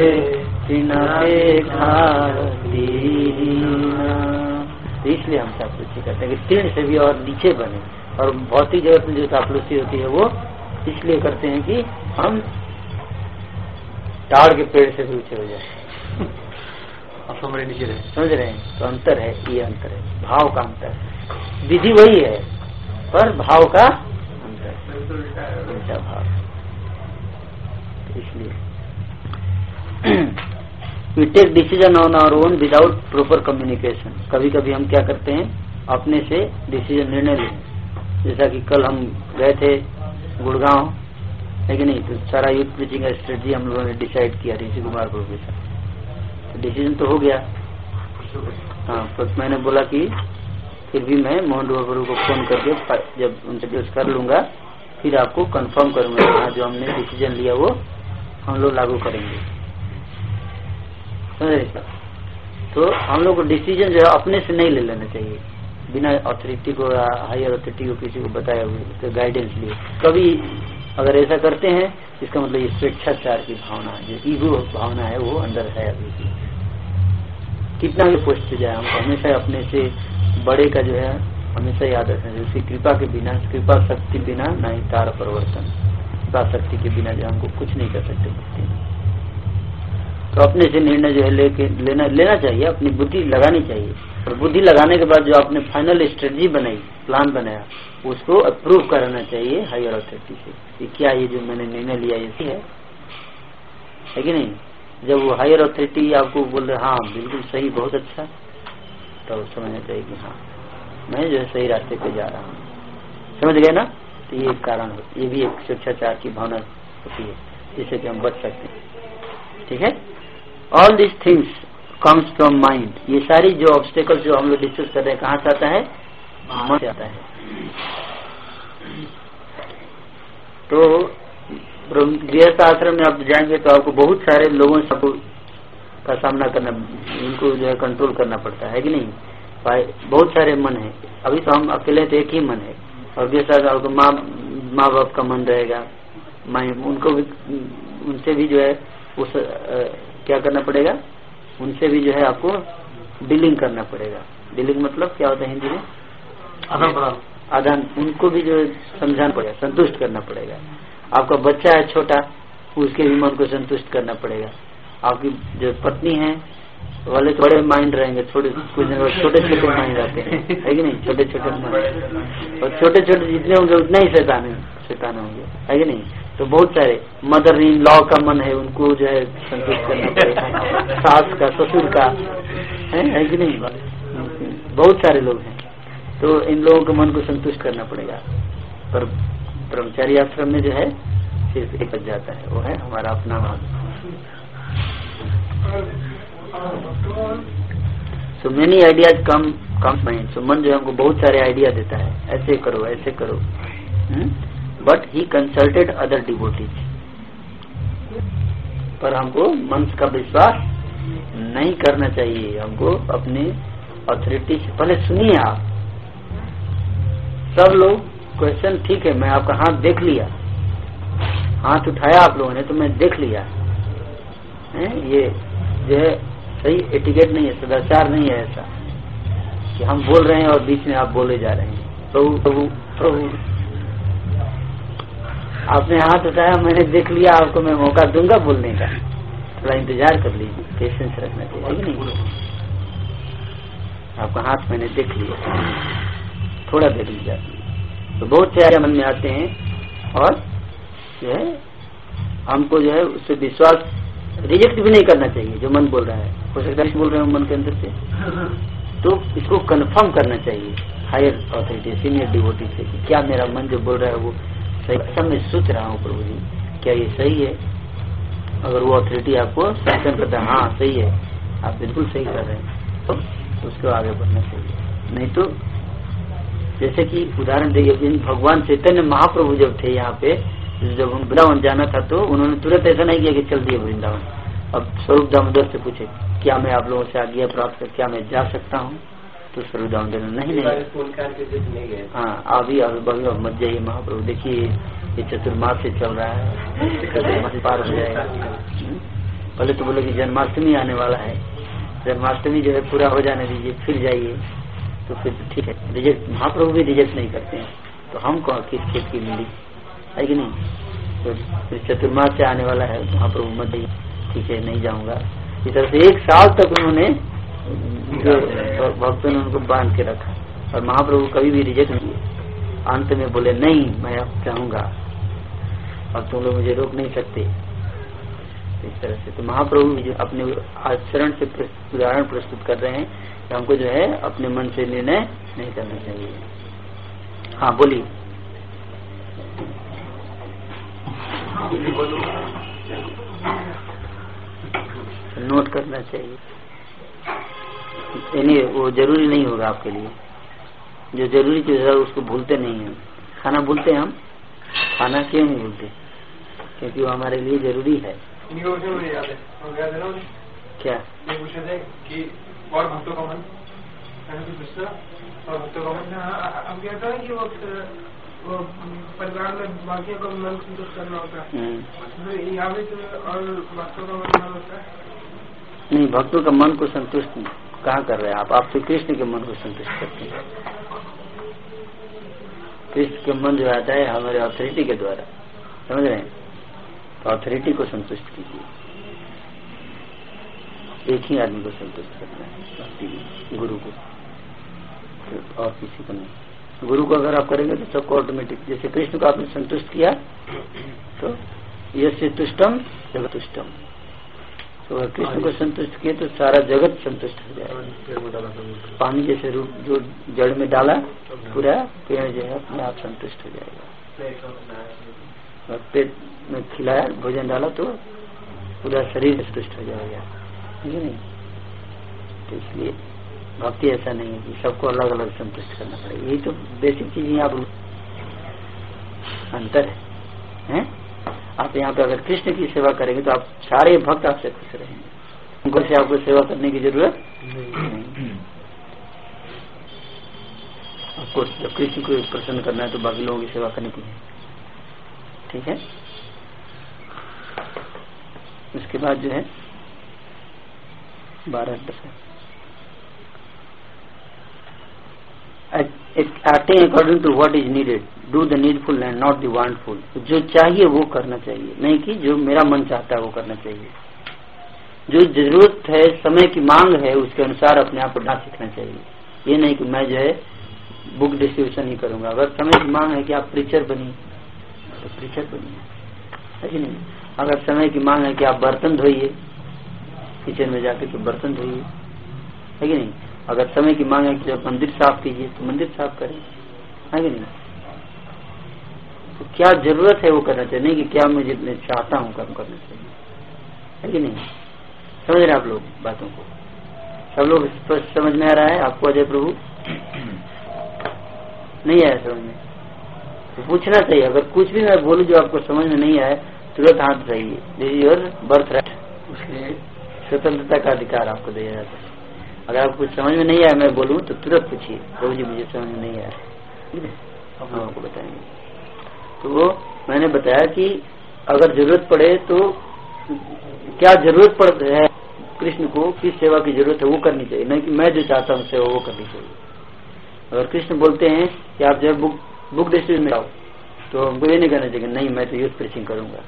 इसलिए हम चापलूसी करते हैं कि तीर्ण से भी और नीचे बने। और भौतिक जगत में जो चापलूसी होती है वो इसलिए करते हैं कि हम ताड़ के पेड़ से भी ऊंचे हो जाए। समझ नीचे रहे समझ रहे हैं? तो अंतर है, ये अंतर है, भाव का अंतर है। विधि वही है पर भाव का अंतर, उल्टा भाव। इसलिए we take decision on our own without proper communication। कभी कभी हम क्या करते हैं, अपने से डिसीजन निर्णय लें। जैसा कि कल हम गए थे गुड़गांव, है कि नहीं, तो सारा यूथ प्रीचिंग स्ट्रेटजी हम लोगों ने डिसाइड किया ऋषि कुमार प्रभु के साथ। तो डिसीजन तो हो गया। हाँ, तो मैंने बोला कि फिर भी मैं मोहन प्रभु को फोन करके जब उनसे डिस्कस कर लूंगा फिर आपको कंफर्म करूंगा। हाँ, जो हमने डिसीजन लिया वो हम लोग लागू करेंगे। तो हम लोग को डिसीजन जो है अपने से नहीं ले लेना चाहिए, बिना अथॉरिटी को, हायर अथॉरिटी को किसी को बताया हुए गाइडेंस लिए। कभी अगर ऐसा करते हैं इसका मतलब ये स्वेच्छाचार की भावना, जो ईगो भावना है वो अंदर है अभी भी। कितना भी पोस्ट जाए हमको हमेशा अपने से बड़े का जो है हमेशा याद रखना चाहिए। उसकी कृपा के बिना, कृपा शक्ति बिना नहीं तार परिवर्तन। कृपा शक्ति के बिना जो हमको कुछ नहीं कर सकते। तो अपने से निर्णय जो है लेके लेना लेना चाहिए, अपनी बुद्धि लगानी चाहिए। और बुद्धि लगाने के बाद जो आपने फाइनल स्ट्रेटजी बनाई, प्लान बनाया, उसको अप्रूव कराना चाहिए हायर अथॉरिटी से कि क्या ये जो मैंने निर्णय लिया ये सही है, है कि नहीं। जब वो हायर अथॉरिटी आपको बोल रहे हाँ बिल्कुल सही, बहुत अच्छा, तो समझना चाहिए कि हाँ मैं जो है सही रास्ते पे जा रहा हूँ। समझ गए ना। तो ये एक कारण है, ये भी एक शिक्षाचार की भावना होती है जिससे कि हम बच सकते हैं। ठीक है। All this things comes from mind. ये सारी जो ऑब्स्टेकल्स जो हम लोग डिस्कस कर रहे हैं कहाँ से आता है, मन से आता है। तो गृहस्थ आश्रम में आप जाएंगे तो आपको बहुत सारे लोगों से का सामना करना, इनको जो है कंट्रोल करना पड़ता है कि नहीं। बहुत सारे मन है, अभी तो हम अकेले तो एक ही मन है। और गृहस्थ आपको माँ माँ बाप का मन रहेगा, माँ उनको भी, उनसे भी जो है उस क्या करना पड़ेगा, उनसे भी जो है आपको डीलिंग करना पड़ेगा। डीलिंग मतलब क्या होता है हिंदी में, आदान प्रदान, आदान। उनको भी जो समझाना पड़ेगा, संतुष्ट करना पड़ेगा। आपका बच्चा है छोटा, उसके भी मन को संतुष्ट करना पड़ेगा। आपकी जो पत्नी है वाले तो बड़े माइंड रहेंगे, छोटे कुछ छोटे छोटे माइंड रहते हैं, है कि नहीं, छोटे छोटे माइंड। और छोटे छोटे जितने होंगे उतना ही शैतान है शैतान होंगे, है कि नहीं। तो बहुत सारे मदर इन लॉ का मन है, उनको जो है संतुष्ट करना पड़ेगा। सास का, ससुर का, है, है कि नहीं। बहुत सारे लोग हैं, तो इन लोगों के मन को संतुष्ट करना पड़ेगा। पर ब्रह्मचारी आश्रम में जो है सिर्फ एक बच जाता है, वो है हमारा अपना मन। So many ideas come come mind. So मन जो है हमको बहुत सारे आइडिया देता है, ऐसे करो ऐसे करो। But he consulted other devotees. पर हमको मन का विश्वास नहीं करना चाहिए। हमको अपने अथॉरिटी से पहले सुनिए। आप सब लोग क्वेश्चन, ठीक है मैं आपका हाथ देख लिया, हाथ उठाया आप लोगों ने तो मैं देख लिया है, ये जो है सही एटिकेट नहीं है, सदाचार नहीं है ऐसा कि हम बोल रहे हैं और बीच में आप बोले जा रहे हैं। प्रभु प्रभु प्रभु आपने हाथ उठाया, मैंने देख लिया, आपको मैं मौका दूंगा बोलने का, थोड़ा इंतजार कर लीजिए, पेशेंस रखना चाहिए कि नहीं। आपका हाथ मैंने देख लिया, थोड़ा देख लीजिए। तो बहुत से आया मन में आते हैं और जो है हमको जो है उससे विश्वास रिजेक्ट भी नहीं करना चाहिए। जो मन बोल रहा है, हो सकता है बोल रहे हो मन के अंदर से, तो इसको कंफर्म करना चाहिए हायर अथॉरिटी, सीनियर डिवोटी से कि क्या मेरा मन जो बोल रहा है वो सही, अच्छा मैं सोच रहा हूँ प्रभु जी, क्या ये सही है। अगर वो अथॉरिटी आपको सैंक्शन करता है हाँ सही है, आप बिल्कुल सही कर रहे हैं, तो उसको आगे बढ़ना चाहिए। नहीं तो जैसे कि उदाहरण देखिए, भगवान चैतन्य महाप्रभु जब थे यहाँ पे, जब हम वृंदावन जाना था तो उन्होंने तुरंत ऐसा नहीं किया कि चल दिए वृंदावन। अब स्वरूप दामोदर से पूछे क्या मैं आप लोगों से आज्ञा प्राप्त कर क्या मैं जा सकता हूँ, तो सर्वदान देना नहीं नहीं। हाँ अभी अभी मत जाइए महाप्रभु, देखिए ये चतुर्मास से चल रहा है, चतुर्मास पार हो जाएगा। पहले तो बोले कि जन्माष्टमी आने वाला है, जन्माष्टमी जो है पूरा हो जाने दीजिए फिर जाइए, तो फिर ठीक है। रिजेक्ट महाप्रभु भी रिजेक्ट नहीं करते हैं, तो हम कौन किस खेत की मिली है कि नहीं। तो फिर चतुर्मास से आने वाला है, महाप्रभु मत जाइए, ठीक है नहीं जाऊंगा। इस तरह से एक साल तक उन्होंने जो भक्तों ने उनको बांध के रखा, और महाप्रभु कभी भी रिजेक्ट नहीं किए। अंत में बोले नहीं मैं अब चाहूंगा, अब तुम लोग मुझे रोक नहीं सकते। इस तरह से तो महाप्रभु भी जो अपने आचरण से उदाहरण प्रस्तुत कर रहे हैं कि हमको जो है अपने मन से निर्णय नहीं करना चाहिए। हाँ बोलिए। नोट करना चाहिए, यानी वो जरूरी नहीं होगा आपके लिए। जो जरूरी चीज है उसको भूलते नहीं है। खाना भूलते हैं हम, खाना क्यों नहीं भूलते? क्योंकि वो हमारे लिए जरूरी है। क्या कि और भक्तों का मन और भक्तों का मन अब कहता है कि वो वो परिवार में बाकी का मन संतुष्ट करना होता है, तो यहाँ पे और भक्तों का मन होता है नहीं। भक्तों का मन को संतुष्ट कहाँ कर रहे हैं आप? आप तो कृष्ण के मन को संतुष्ट करते हैं। कृष्ण के मन जो आता है हमारे अथॉरिटी के द्वारा, समझ रहे हैं? तो अथॉरिटी को संतुष्ट कीजिए। एक ही आदमी को संतुष्ट करना है, गुरु को, और किसी को नहीं। गुरु को अगर आप करेंगे तो सबको ऑटोमेटिक, जैसे कृष्ण को आपने संतुष्ट किया तो यस्य तुष्टम जगत तुष्टम। तो अगर कृष्ण को संतुष्ट किए तो सारा जगत संतुष्ट हो जाएगा। पानी जैसे रूप जो जड़ में डाला पूरा पेड़ जो है अपने आप संतुष्ट हो जाएगा। और पेट में खिलाया भोजन डाला तो पूरा शरीर संतुष्ट हो जाएगा, ठीक है नहीं? तो इसलिए भक्ति ऐसा नहीं है कि सबको अलग अलग संतुष्ट करना पड़ेगा। यही तो बेसिक चीज यहाँ पर अंतर है, है? आप यहाँ पे अगर कृष्ण की सेवा करेंगे तो आप सारे भक्त आपसे खुश रहेंगे, उनको से आपको सेवा करने की जरूरत नहीं। आपको जब कृष्ण को प्रसन्न करना है तो बाकी लोगों की सेवा करनी चाहिए, ठीक है? उसके बाद जो है बारह दस है acting according to what is needed, do the needful and not the wantful। जो चाहिए वो करना चाहिए, नहीं कि जो मेरा मन चाहता है वो करना चाहिए। जो जरूरत है, समय की मांग है, उसके अनुसार अपने आप को डांस सीखना चाहिए। ये नहीं कि मैं जो है बुक डिस्ट्रीब्यूशन ही करूंगा। अगर समय की मांग है कि आप प्रीचर बनिए तो प्रीचर बनिए, है कि नहीं? अगर समय की मांग है कि आप बर्तन धोइए, किचन में जाके तो बर्तन धोइए, है कि नहीं? अगर समय की मांग है कि जब मंदिर साफ कीजिए तो मंदिर साफ करें, है कि नहीं? तो क्या जरूरत है वो करना चाहिए, नहीं कि क्या मुझे चाहता हूँ काम करना चाहिए, है कि नहीं? समझ रहे आप लोग बातों को? सब लोग स्पष्ट समझ में आ रहा है आपको? अजय प्रभु नहीं आया समझ में तो पूछना चाहिए। अगर कुछ भी मैं बोलूं जो आपको समझ में नहीं आए तुरंत हाथ उठाइए, this is your birth right. उसके स्वतंत्रता का अधिकार आपको दिया जाता है। अगर आपको कुछ समझ में नहीं आया मैं बोलूं तो तुरंत पूछिए, प्रभु जी मुझे समझ में नहीं आया, हम आपको बताएंगे। तो वो मैंने बताया कि अगर जरूरत पड़े तो क्या जरूरत पड़ है कृष्ण को, किस सेवा की जरूरत है वो करनी चाहिए, नहीं कि मैं जो चाहता हूँ सेवा वो करनी चाहिए। अगर कृष्ण बोलते हैं कि आप जब बुक बुक डिस्ट्रीब्यूशन में आओ तो हमको ये नहीं करना चाहिए नहीं मैं तो यूथ प्रीचिंग करूंगा,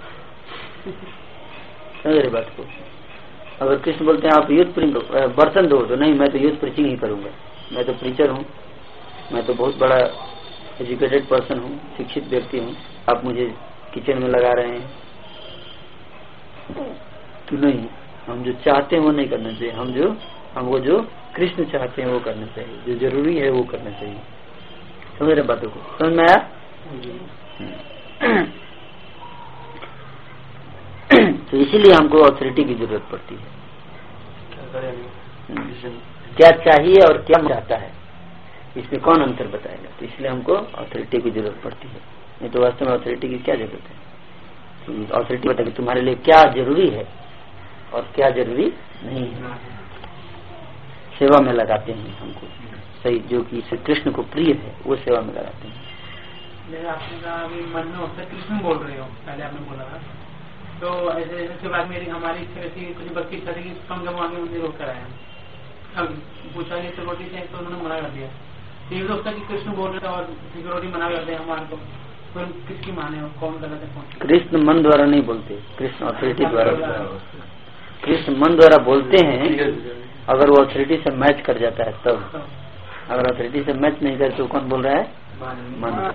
समझ रहे बात को? अगर कृष्ण बोलते हैं आप यूथ बर्तन दो तो नहीं मैं तो यूथ प्रीचिंग ही करूंगा, मैं तो प्रीचर हूँ, मैं तो बहुत बड़ा एजुकेटेड पर्सन हूँ, शिक्षित व्यक्ति हूँ, आप मुझे किचन में लगा रहे हैं तो नहीं। हम जो चाहते हैं वो नहीं करना चाहिए, हम जो हमको जो कृष्ण चाहते हैं वो करना चाहिए, जो जरूरी है वो करना चाहिए। समझ रहे बातों को? समझ में आया? तो इसीलिए हमको अथॉरिटी की जरूरत पड़ती है। क्या चाहिए और क्या चाहता है इसमें कौन अंतर बताएगा? तो इसलिए हमको अथॉरिटी की जरूरत पड़ती है, नहीं तो वास्तव में अथॉरिटी की क्या जरूरत है? अथॉरिटी बताएगी तुम्हारे लिए क्या जरूरी है और क्या जरूरी नहीं है। सेवा में लगाते हैं हमको, सही जो कि श्री कृष्ण को प्रिय है वो सेवा में लगाते हैं। आपने कहा अभी मन में होता कृष्ण बोल रहे हो, पहले आपने बोला था, तो ऐसे ऐसे बाद मेरी हमारी इच्छा रहती है, कुछ भक्ति इच्छा थी कि कम जमा में मंदिर होकर आए हैं, अब पूछा नहीं सिक्योरिटी से तो उन्होंने मना कर दिया। तो ये सोचता कि कृष्ण बोल रहे थे और सिक्योरिटी मना कर दिया हमारे को, तो किसकी माने हो, कौन गलत है कौन? कृष्ण मन द्वारा नहीं बोलते, कृष्ण अथॉरिटी द्वारा। कृष्ण मन द्वारा बोलते हैं, अगर वो अथॉरिटी से मैच कर जाता है तब। अगर अथॉरिटी से मैच नहीं करे तो कौन बोल रहा है? मन।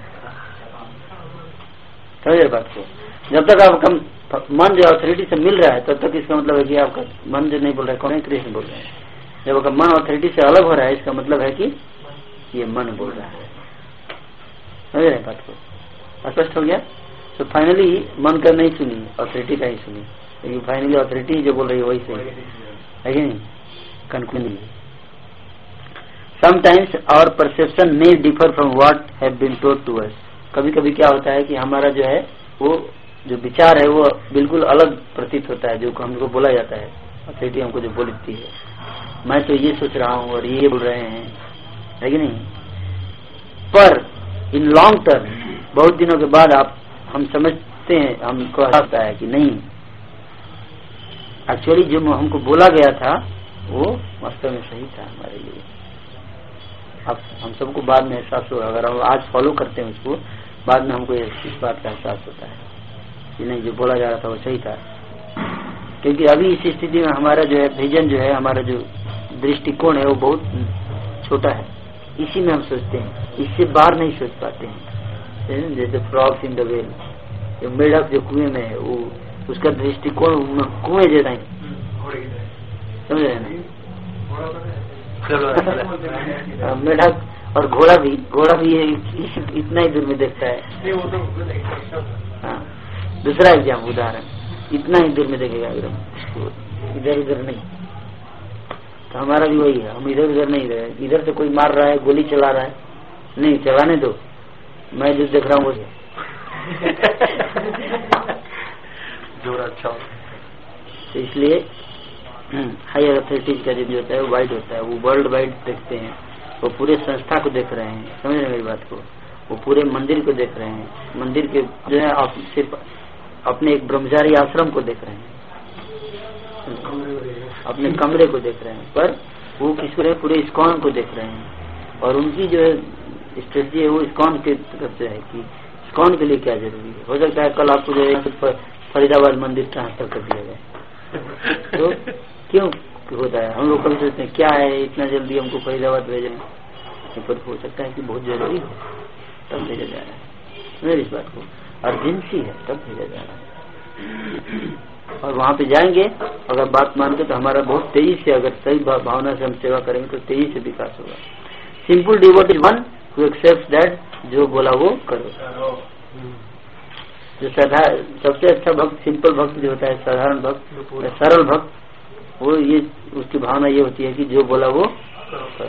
समझ बात को? जब तक आपका मन जो अथॉरिटी से मिल रहा है तब तक इसका मतलब है कि आपका मन जो नहीं बोल रहा है, कौन है? कृष्ण बोल रहे हैं। जब आपका मन अथॉरिटी से अलग हो रहा है इसका मतलब है कि ये मन बोल रहा है। समझ रहे बात को? स्पष्ट हो गया? तो फाइनली मन का नहीं सुनी, अथॉरिटी का ही सुनी, लेकिन फाइनली अथॉरिटी जो बोल रही है वही सही है कि नहीं? Conclusion. Sometimes our perception may differ from what have been told to us. कभी कभी क्या होता है कि हमारा जो है वो जो विचार है वो बिल्कुल अलग प्रतीत होता है जो हमको बोला जाता है, अथॉरिटी हमको जो बोलती है। मैं तो ये सोच रहा हूँ और ये बोल रहे हैं, है कि नहीं? पर इन लॉन्ग टर्म बहुत दिनों के बाद आप हम समझते हैं, हमको आता है कि नहीं, एक्चुअली जो हमको बोला गया था वो वास्तव में सही था हमारे लिए। अब हम सबको बाद में एहसास होगा, अगर हम आज फॉलो करते हैं उसको, बाद में हमको इस बात का एहसास होता है कि नहीं, जो बोला जा रहा था वो सही था। क्योंकि अभी इस स्थिति में हमारा जो है विजन जो है, हमारा जो दृष्टिकोण है वो बहुत छोटा है, इसी में हम सोचते हैं, इससे बाहर नहीं सोच पाते हैं। जैसे फ्रॉग्स इन द वेल, जो मेढक जो कुएं में है वो उसका दृष्टिकोण कुएं जैसा ही, समझ रहे ना? मेढक और घोड़ा भी घोड़ा भी इतना ही दूर में देखता है। हाँ, दूसरा एग्जाम उदाहरण, इतना ही दूर में देखेगा एकदम, इधर उधर नहीं। तो हमारा भी वही है, हम इधर उधर नहीं रहे, इधर से कोई मार रहा है, गोली चला रहा है, नहीं चलाने दो, मैं जो देख रहा हूँ वो जोर अच्छा। तो इसलिए हायर अथॉरिटीज का जो होता है वो वाइड होता है, वो वर्ल्ड वाइड देखते हैं, वो पूरे संस्था को देख रहे हैं। समझ रहे मेरी बात को? वो पूरे मंदिर को देख रहे हैं, मंदिर के जो है आप सिर्फ अपने एक ब्रह्मचारी आश्रम को देख रहे हैं, अपने कमरे को देख रहे हैं, पर वो किसको पूरे इस्कॉन को देख रहे हैं। और उनकी जो है स्ट्रेटजी है वो इस्कॉन के तरफ से है कि इस्कॉन के लिए क्या जरूरी है। हो सकता है कल आपको जो है फरीदाबाद मंदिर ट्रांसफर कर दिया जाए, तो क्यों होता है? हम लोग कभी सोचते हैं क्या है इतना जल्दी हमको फरीदाबाद भेजे, पर हो सकता है कि बहुत जरूरी है तब भेजा जा रहा है। मेरी इस बात को अर्जेंसी है तब भेजा जा रहा है। और वहाँ पे जाएंगे, अगर बात मान के तो हमारा बहुत तेजी से, अगर सही भावना से हम सेवा करेंगे तो तेजी से विकास होगा। Simple devotee is one who accepts that, जो बोला वो करो। जो साधारण सबसे अच्छा भक्त, सिंपल भक्त जो होता है, साधारण भक्त, सरल भक्त, वो ये उसकी भावना ये होती है कि जो बोला वो करो।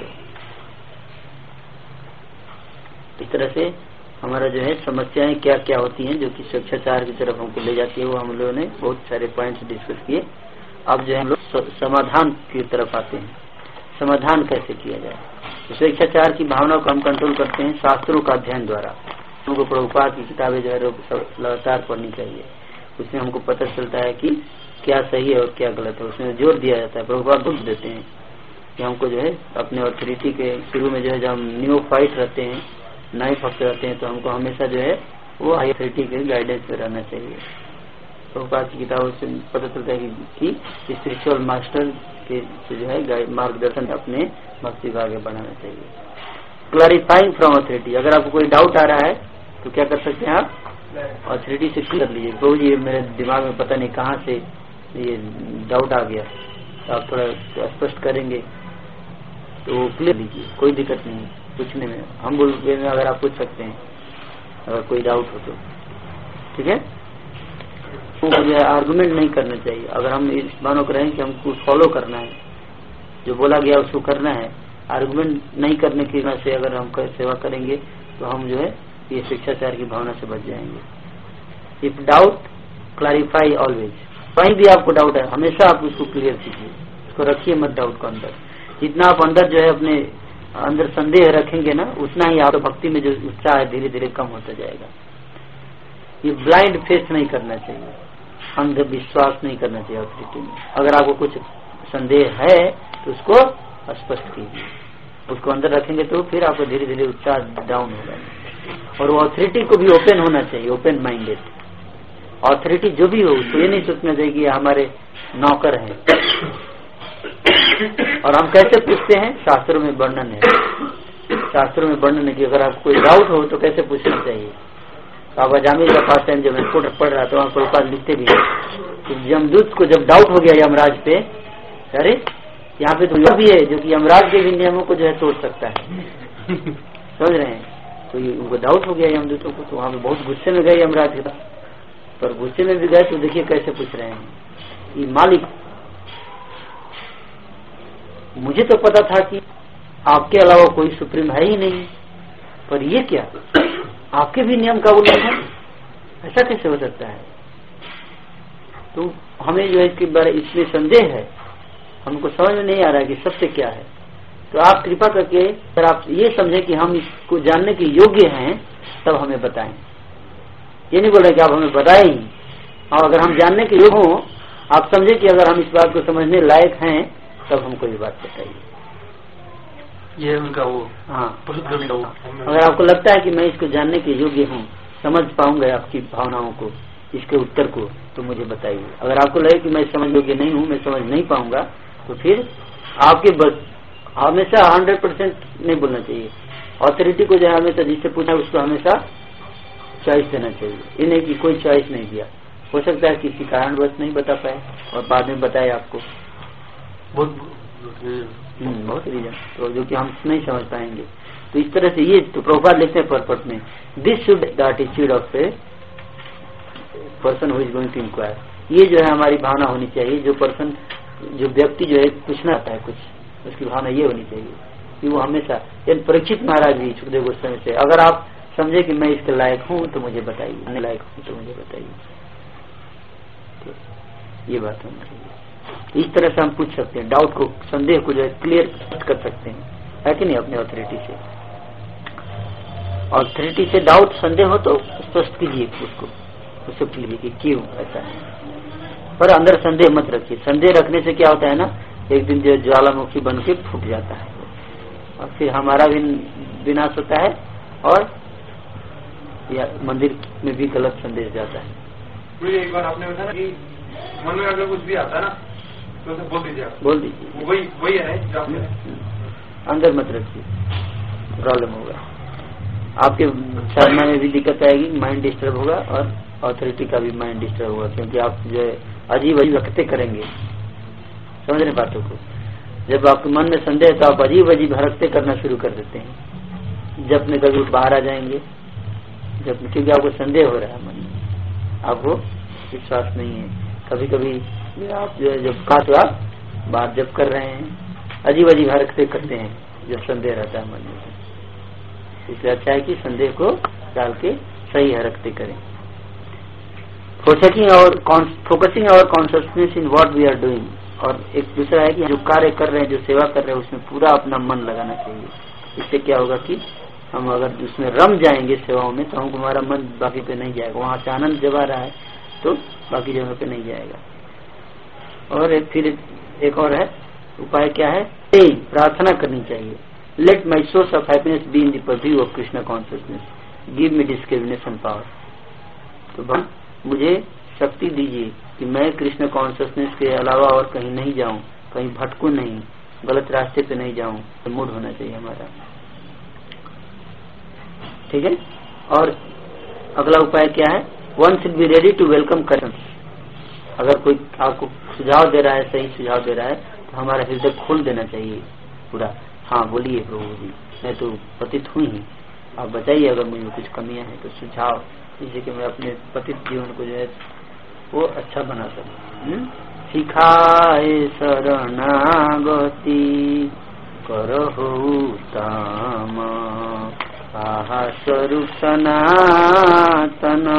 इस तरह से हमारा जो है समस्याएं क्या क्या होती हैं जो कि स्वेच्छाचार की तरफ हमको ले जाती है, वो हम लोगों ने बहुत सारे पॉइंट्स डिस्कस किए। अब जो है हम लोग समाधान की तरफ आते हैं, समाधान कैसे किया जाए। स्वेच्छाचार की भावना को हम कंट्रोल करते हैं शास्त्रों का अध्ययन द्वारा। हमको प्रभुपाद की किताबें जो है लगातार पढ़नी चाहिए, उसमें हमको पता चलता है कि क्या सही है और क्या गलत है, उसमें जोर दिया जाता है। प्रभुपाद बोल देते हैं कि हमको जो है अपने ऑथोरिटी के शुरू में जो है जब हम न्यू फाइट रहते हैं, नए भक्त रहते हैं, तो हमको हमेशा जो है वो हाई अथॉरिटी के गाइडेंस में रहना चाहिए। प्रभुपाद की किताबों से पता चलता है कि स्पिरिचुअल मास्टर के से जो है मार्गदर्शन अपने भक्ति को आगे बढ़ाना चाहिए। क्लैरिफाइंग फ्रॉम अथॉरिटी, अगर आपको कोई डाउट आ रहा है तो क्या कर सकते हैं आप? अथॉरिटी से क्लियर लीजिए, प्रभु जी मेरे दिमाग में पता नहीं कहाँ से ये डाउट आ गया, तो आप थोड़ा स्पष्ट करेंगे तो क्लियर लीजिए, कोई दिक्कत नहीं पूछने में। हम बोल में अगर आप पूछ सकते हैं अगर कोई डाउट हो तो, ठीक है। तो मुझे आर्गुमेंट नहीं करना चाहिए। अगर हम इस मानो करें कि हमको फॉलो करना है, जो बोला गया उसको करना है, आर्गुमेंट नहीं करने की वजह से अगर हम सेवा करेंगे तो हम जो है ये शिक्षाचार की भावना से बच जाएंगे। इफ डाउट क्लैरिफाई ऑलवेज, कहीं भी आपको डाउट है हमेशा आप उसको क्लियर कीजिए, उसको रखिए मत डाउट को अंदर। जितना आप अंदर जो है अपने अंदर संदेह रखेंगे ना, उतना ही आपको भक्ति में जो उत्साह है धीरे धीरे कम होता जाएगा। ये ब्लाइंड फेथ नहीं करना चाहिए, अंधविश्वास नहीं करना चाहिए ऑथोरिटी में। अगर आपको कुछ संदेह है तो उसको स्पष्ट कीजिए, उसको अंदर रखेंगे तो फिर आपको धीरे धीरे उत्साह डाउन होगा। और वो ऑथोरिटी को भी ओपन होना चाहिए, ओपन माइंडेड। ऑथोरिटी जो भी हो उसको ये नहीं सोचना चाहिए कि हमारे नौकर हैं। और हम कैसे पूछते हैं, शास्त्रों में वर्णन है, शास्त्रों में वर्णन है कि अगर आपको कोई डाउट हो तो कैसे पूछना चाहिए। बाबा जामिल का फर्स्ट टाइम जब मैं रिपोर्ट पढ़ रहा था वहाँ प्रभुपाद लिखते भी कि यमदूत को जब डाउट हो गया यमराज पे, अरे यहाँ पे तो यह भी है जो कि यमराज के भी नियमों को जो है तोड़ सकता है, समझ रहे हैं। तो ये उनको डाउट हो गया यमदूतों को, तो वहाँ पे बहुत गुस्से में गए यमराज के पास। पर गुस्से में भी गए तो देखिए कैसे पूछ रहे हैं, ये मालिक मुझे तो पता था कि आपके अलावा कोई सुप्रीम है ही नहीं, पर ये क्या, आपके भी नियम का उल्लंघन, ऐसा कैसे हो सकता है। तो हमें जो है इसके बारे इसमें संदेह है, हमको समझ में नहीं आ रहा है कि सत्य क्या है। तो आप कृपा करके अगर आप ये समझें कि हम इसको जानने के योग्य हैं तब हमें बताएं। ये नहीं बोल रहे कि आप हमें बताएं ही, और अगर हम जानने के योग्य हों, आप समझे कि अगर हम इस बात को समझने लायक हैं तब हमको ये बात बताइए। ये उनका वो हाँ, अगर आपको लगता है कि मैं इसको जानने के योग्य हूँ, समझ पाऊंगा आपकी भावनाओं को, इसके उत्तर को, तो मुझे बताइए। अगर आपको लगे कि मैं समझ योग्य नहीं हूँ, मैं समझ नहीं पाऊंगा, तो फिर आपके बस हमेशा हंड्रेड परसेंट नहीं बोलना चाहिए। ऑथोरिटी को जो है हमेशा जिससे पूछा उसको हमेशा चॉइस देना चाहिए। ये नहीं कि कोई चॉइस नहीं दिया, हो सकता है किसी कारणवश नहीं बता पाए और बाद में बताए आपको, बहुत बहुत रीजन तो जो कि हम नहीं समझ पाएंगे। तो इस तरह से ये तो प्रभुपाद लिखते हैं परपट में, this should the attitude of a person who is going to inquire. ये जो है हमारी भावना होनी चाहिए, जो पर्सन जो व्यक्ति जो है पूछना आता है कुछ, उसकी भावना ये होनी चाहिए कि वो हमेशा, परीक्षित महाराज भी सुखदेव गोस्वामी से, अगर आप समझे कि मैं इसके लायक हूँ तो मुझे बताइए, मैं लायक हूँ तो मुझे बताइए, ये बात होनी चाहिए। इस तरह से हम पूछ सकते हैं, डाउट को, संदेह को जो है क्लियर कर सकते हैं, है कि नहीं, अपने ऑथोरिटी से। ऑथोरिटी से डाउट संदेह हो तो स्पष्ट कीजिए उसको, उससे पूछिए कि क्यों ऐसा है, पर अंदर संदेह मत रखिए। संदेह रखने से क्या होता है ना, एक दिन जो ज्वालामुखी बन के फूट जाता है और फिर हमारा भी विनाश होता है और या मंदिर में भी गलत संदेश जाता है। एक बार आपने बताया कि मन में अगर कुछ भी आता है ना तो उसे बोल दीजिए, बोल दीजिए वही वही है जो आपने अंदर मत रखिए, प्रॉब्लम होगा, आपके साधना में भी दिक्कत आएगी, माइंड डिस्टर्ब होगा और ऑथोरिटी का भी माइंड डिस्टर्ब होगा, क्योंकि आप जो है अजीब अजीब हरकतें करेंगे। समझ रहे बातों को, जब आपके मन में संदेह है तो आप अजीब अजीब हरकतें करना शुरू कर देते हैं, जब में कभी बाहर आ जाएंगे, जब क्योंकि आपको संदेह हो रहा है मन में, आपको विश्वास नहीं है। कभी कभी आप जो है जब का तो आप बात जब कर रहे हैं अजीब अजीब हरकतें करते हैं जब संदेह रहता है मन में, इसलिए अच्छा है कि संदेह को डाल के सही हरकतें करें। फोकसिंग और फोकसिंग और consciousness in what we are doing, और एक दूसरा है कि जो कार्य कर रहे हैं, जो सेवा कर रहे हैं, उसमें पूरा अपना मन लगाना चाहिए। इससे क्या होगा कि हम अगर उसमें रम जाएंगे सेवाओं में तो हमको हमारा मन बाकी पे नहीं जाएगा, वहां से आनंद जब आ रहा है तो बाकी जगह पे नहीं जाएगा। और एक फिर एक और है उपाय, क्या है, प्रार्थना करनी चाहिए। Let my source of happiness be in the purview of Krishna consciousness, give me discrimination power. तो भगवान मुझे शक्ति दीजिए कि मैं कृष्ण कॉन्शियसनेस के अलावा और कहीं नहीं जाऊं, कहीं भटकूं नहीं, गलत रास्ते पे नहीं जाऊं। तो मूड होना चाहिए हमारा, ठीक है। और अगला उपाय क्या है, one should be ready to welcome corrections. अगर कोई आपको सुझाव दे रहा है, सही सुझाव दे रहा है, तो हमारा हृदय खोल देना चाहिए पूरा। हाँ बोलिए प्रभु जी, मैं तो पतित हुई ही, आप बताइए अगर मुझे कुछ कमियां हैं तो सुझाव, जिससे कि मैं अपने पतित जीवन को जो है वो अच्छा बना सकूं। सिखाए शरणागति करहु ताम, आहा स्वरूप सनातन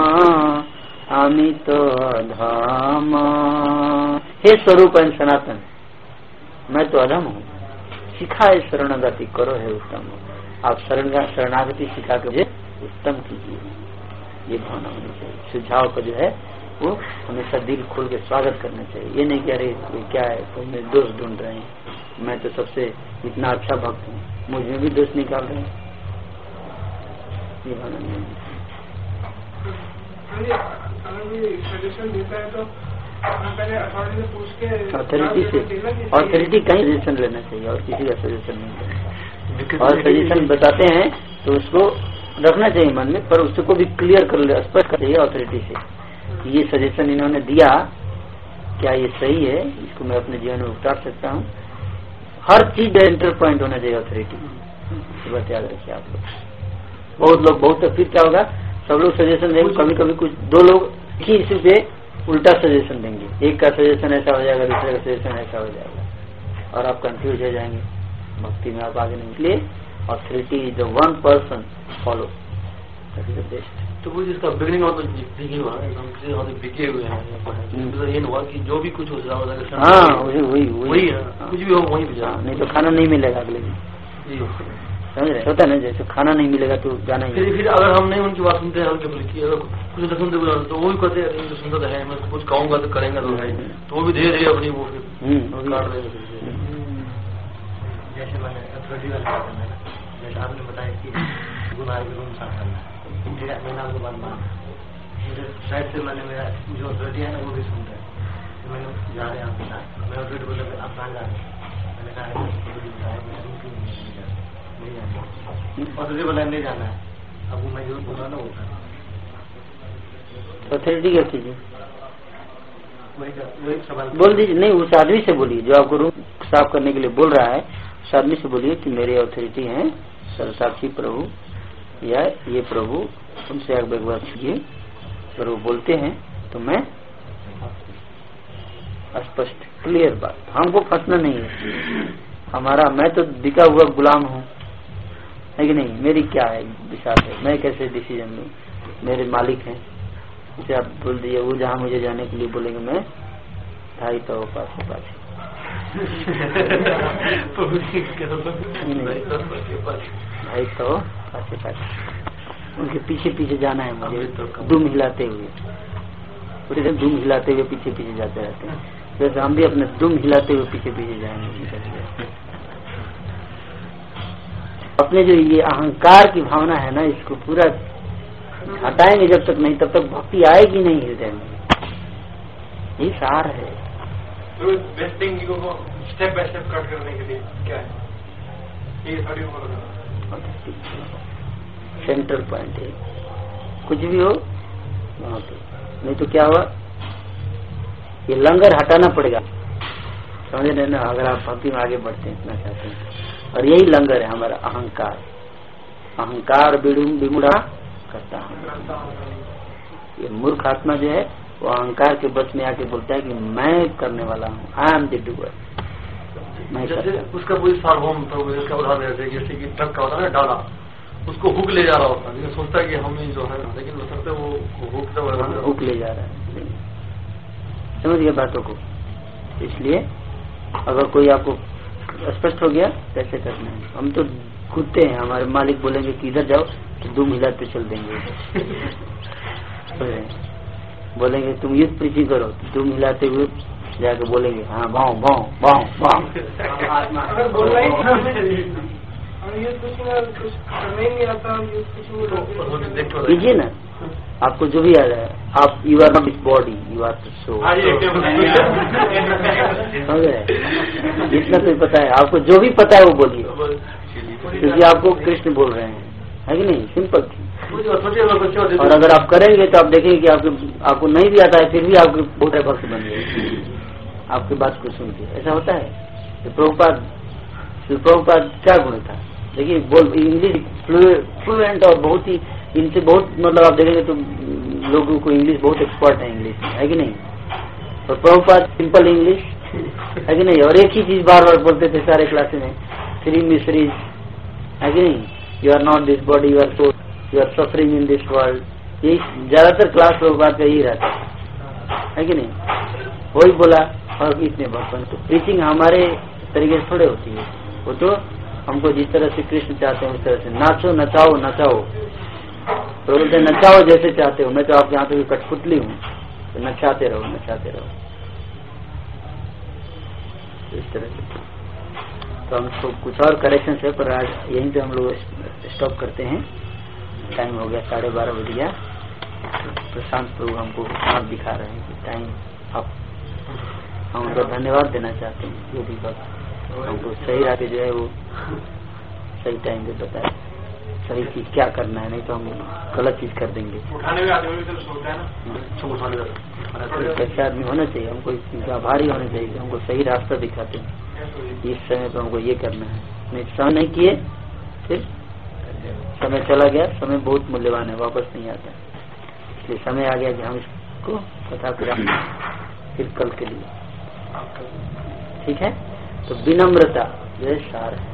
अमित धाम। हे स्वरूप सनातन, मैं तो अधम हूँ, सिखाए शरणागति करो है उत्तम। आप शरणागति सिखा के उत्तम कीजिए, ये भावना होनी चाहिए। सुझाव का जो है वो हमेशा दिल खोल के स्वागत करना चाहिए। ये नहीं कि अरे क्या है कोई मेरे दोष ढूंढ रहे हैं, मैं तो सबसे इतना अच्छा भक्त हूँ, मुझ में भी दोष निकाल रहे हैं, ये भावना नहीं होनी चाहिए। सजेशन देता है तो पहले अथॉरिटी से पूछ के, अथॉरिटी से अथॉरिटी कहीं सजेशन लेना चाहिए और किसी का सजेशन नहीं लेना। और सजेशन बताते हैं तो उसको रखना चाहिए मन में, पर उसको भी क्लियर कर ले, स्पष्ट कर चाहिए अथॉरिटी से कि ये सजेशन इन्होंने दिया, क्या ये सही है, इसको मैं अपने जीवन में उतार सकता हूँ। हर चीज एंटर पॉइंट होना चाहिए अथॉरिटी, ये बात याद रखिए आप लोग। बहुत लोग बहुत तो फिर क्या होगा, सब लोग सजेशन देंगे, कभी कभी कुछ दो लोग ही इसी पे उल्टा सजेशन देंगे, एक का सजेशन ऐसा हो जाएगा, दूसरे का सजेशन ऐसा हो जाएगा और आप कंफ्यूज हो जाएंगे, भक्ति में आप आगे नहीं निकले। Authority is the one person follow, that is the best. तो वो जिसका बिगनिंग और बिगिनिंग हुआ है, हम किसी हाथ बिके हुए हैं, मतलब ये हुआ कि जो भी कुछ हो रहा है, हाँ वही वही वही है, कुछ भी हो वहीं पे जाओ, नहीं तो खाना नहीं मिलेगा अगले दिन, समझ रहे? होता ना, जैसे खाना नहीं मिलेगा तो जाना ही। फिर फिर अगर हम नहीं उनकी बात सुनते हैं, हल्के फुल्की अगर कुछ तो सुनते तो वो भी कहते हैं तो सुनता तो है, मैं कुछ कहूँगा तो करेंगे तो है, तो वो भी धीरे धीरे अपनी वो फिर काट देंगे। जैसे मैंने अथॉरिटी वाले बात करना है, जैसे आपने बताया कि गुनाह के रूम साफ करना है, मैंने आपको बात माना, मुझे शायद से मैंने मेरा जो अथॉरिटी है ना वो भी सुनता है, तो मैंने जा रहे हैं आपके साथ, मैं अथॉरिटी बोला आप कहाँ जा रहे हैं, मैंने कहा अथॉरिटी बोला नहीं जाना है, अब मैं जो बोला ना वो अथॉरिटी क्या कीजिए, वही वही सवाल बोल दीजिए। नहीं, उस आदमी से बोलिए जो आपको रूम साफ करने के लिए बोल रहा है, उस आदमी से बोलिए कि मेरे अथॉरिटी हैं सरसाक्षी प्रभु या ये प्रभु, उनसे एक बार कीजिए। अगर वो बोलते हैं तो मैं स्पष्ट क्लियर बात, हमको फंसना नहीं है हमारा, मैं तो बिका हुआ गुलाम हूँ, है कि नहीं, मेरी क्या है विशाल है, मैं कैसे डिसीजन लूँ, मेरे मालिक हैं। इसे आप बोल दीजिए, वो जहाँ मुझे जाने के लिए बोलेंगे मैं ढाई तो पास पास ढाई तो पास पास उनके पीछे पीछे जाना है मुझे, दुम हिलाते हुए, पूरे दिन दुम हिलाते हुए पीछे पीछे जाते रहते हैं, जैसे हम भी अपने दुम हिलाते हुए पीछे पीछे जाएंगे। अपने जो ये अहंकार की भावना है ना, इसको पूरा हटाएंगे जब तक नहीं, तब तक भक्ति आएगी नहीं हृदय में, ये सार है। तो बेस्ट थिंग को स्टेप बाय स्टेप कट करने के लिए क्या है, ये सारी सेंट्रल पॉइंट है, कुछ भी हो वहाँ पे, नहीं तो क्या हुआ, ये लंगर हटाना पड़ेगा, समझ रहे ना, अगर आप भक्ति में आगे बढ़ते हैं, इतना चाहते हैं। और यही लंगर है हमारा अहंकार, अहंकार विमुड़ा करता है। ये मूर्ख आत्मा जो है वो अहंकार के बस में आके बोलता है कि मैं करने वाला हूँ, आई एम द डूअर। जैसे उसका कोई सार्वभौम प्रभु इसका उदाहरण देते, जैसे कि ट्रक का होता है ना डाला, उसको हुक ले जा रहा होता है, लेकिन सोचता है कि हम ही जो है, लेकिन हो सकता है वो हुक से हुक ले जा रहा है। समझ गए बातों को? इसलिए अगर कोई आपको स्पष्ट हो गया कैसे करना है, हम तो कूदते हैं, हमारे मालिक बोलेंगे कि इधर जाओ तो दुम हिलाते चल देंगे बोलेंगे तुम युद्ध प्रीचिंग करो, तो दुम हिलाते हुए जाके बोलेंगे हाँ भाव भाव भाव भाव। अगर बोलना ही कुछ करना ही नहीं आता, कीजिए ना, आपको जो भी आ रहा है, आप you are not this body, you are the soul, जितना तो पता है आपको, जो भी पता है वो बोलिए, क्योंकि आपको कृष्ण बोल रहे हैं, है कि नहीं, सिंपल थी। और अगर आप करेंगे तो आप देखेंगे कि आपको आपको नहीं भी आता है, फिर भी आपके बहुत भक्त बन गए आपकी बात को सुन के। ऐसा होता है। तो प्रभुपाद प्रभुपाद क्या गुण था, देखिए बोल इंग्लिश फ्लुएंट और बहुत ही, इनसे बहुत मतलब आप देखेंगे तो लोगों को इंग्लिश बहुत एक्सपर्ट है इंग्लिश में, है कि नहीं। और प्रभुपाद सिंपल इंग्लिश, है कि नहीं, और एक ही चीज बार बार बोलते थे सारे क्लासे में, थ्री मिस्ट्रीज, है कि नहीं, you are not this body, you are soul, you are suffering in this world, ये ज्यादातर क्लास प्रभुपाद का यही रहता है कि नहीं, वही बोला। और इतने भक्त तो प्रीचिंग हमारे तरीके से थोड़े होती है, वो तो हमको जिस तरह से कृष्ण चाहते हैं उस तरह से नाचो नचाओ नचाओ, तो बोलते नचाओ जैसे चाहते हो, मैं तो आपके हाथों की कठपुतली हूँ, तो नचाते रहो नचाते रहो इस तरह से। तो हमको कुछ और करेक्शन है, पर आज यहीं पे हम लोग स्टॉप करते हैं। टाइम हो गया, साढ़े बारह बज गया। प्रशांत प्रभु हमको आप दिखा रहे हैं कि टाइम अप। हम उनको धन्यवाद देना चाहते हैं, जो भी बात हमको सही राह पे जो है वो सही टाइम पे बताए, सही चीज क्या करना है, नहीं तो हम गलत चीज कर देंगे। कैसे आदमी होना चाहिए, हमको इस चीज का आभारी होना चाहिए, हमको सही रास्ता दिखाते हैं। इस समय पे हमको ये करना है, नहीं सहन नहीं किए फिर समय चला गया। समय बहुत मूल्यवान है, वापस नहीं आता, इसलिए समय आ गया कि हम इसको कथा फिर फिर कल के लिए, ठीक है। तो विनम्रता जो है सार है,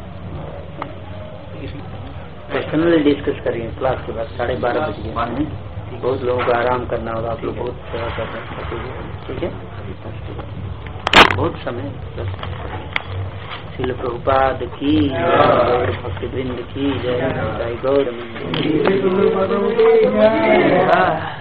पर्सनली डिस्कस करेंगे क्लास के बाद। साढ़े बारह बज गए हैं, बहुत लोगों को आराम करना होगा, आप लोग बहुत सेवा कर रहे हैं, ठीक है। बहुत समय शिल प्रभुपाद की, भक्ति वृंद की जय, गौर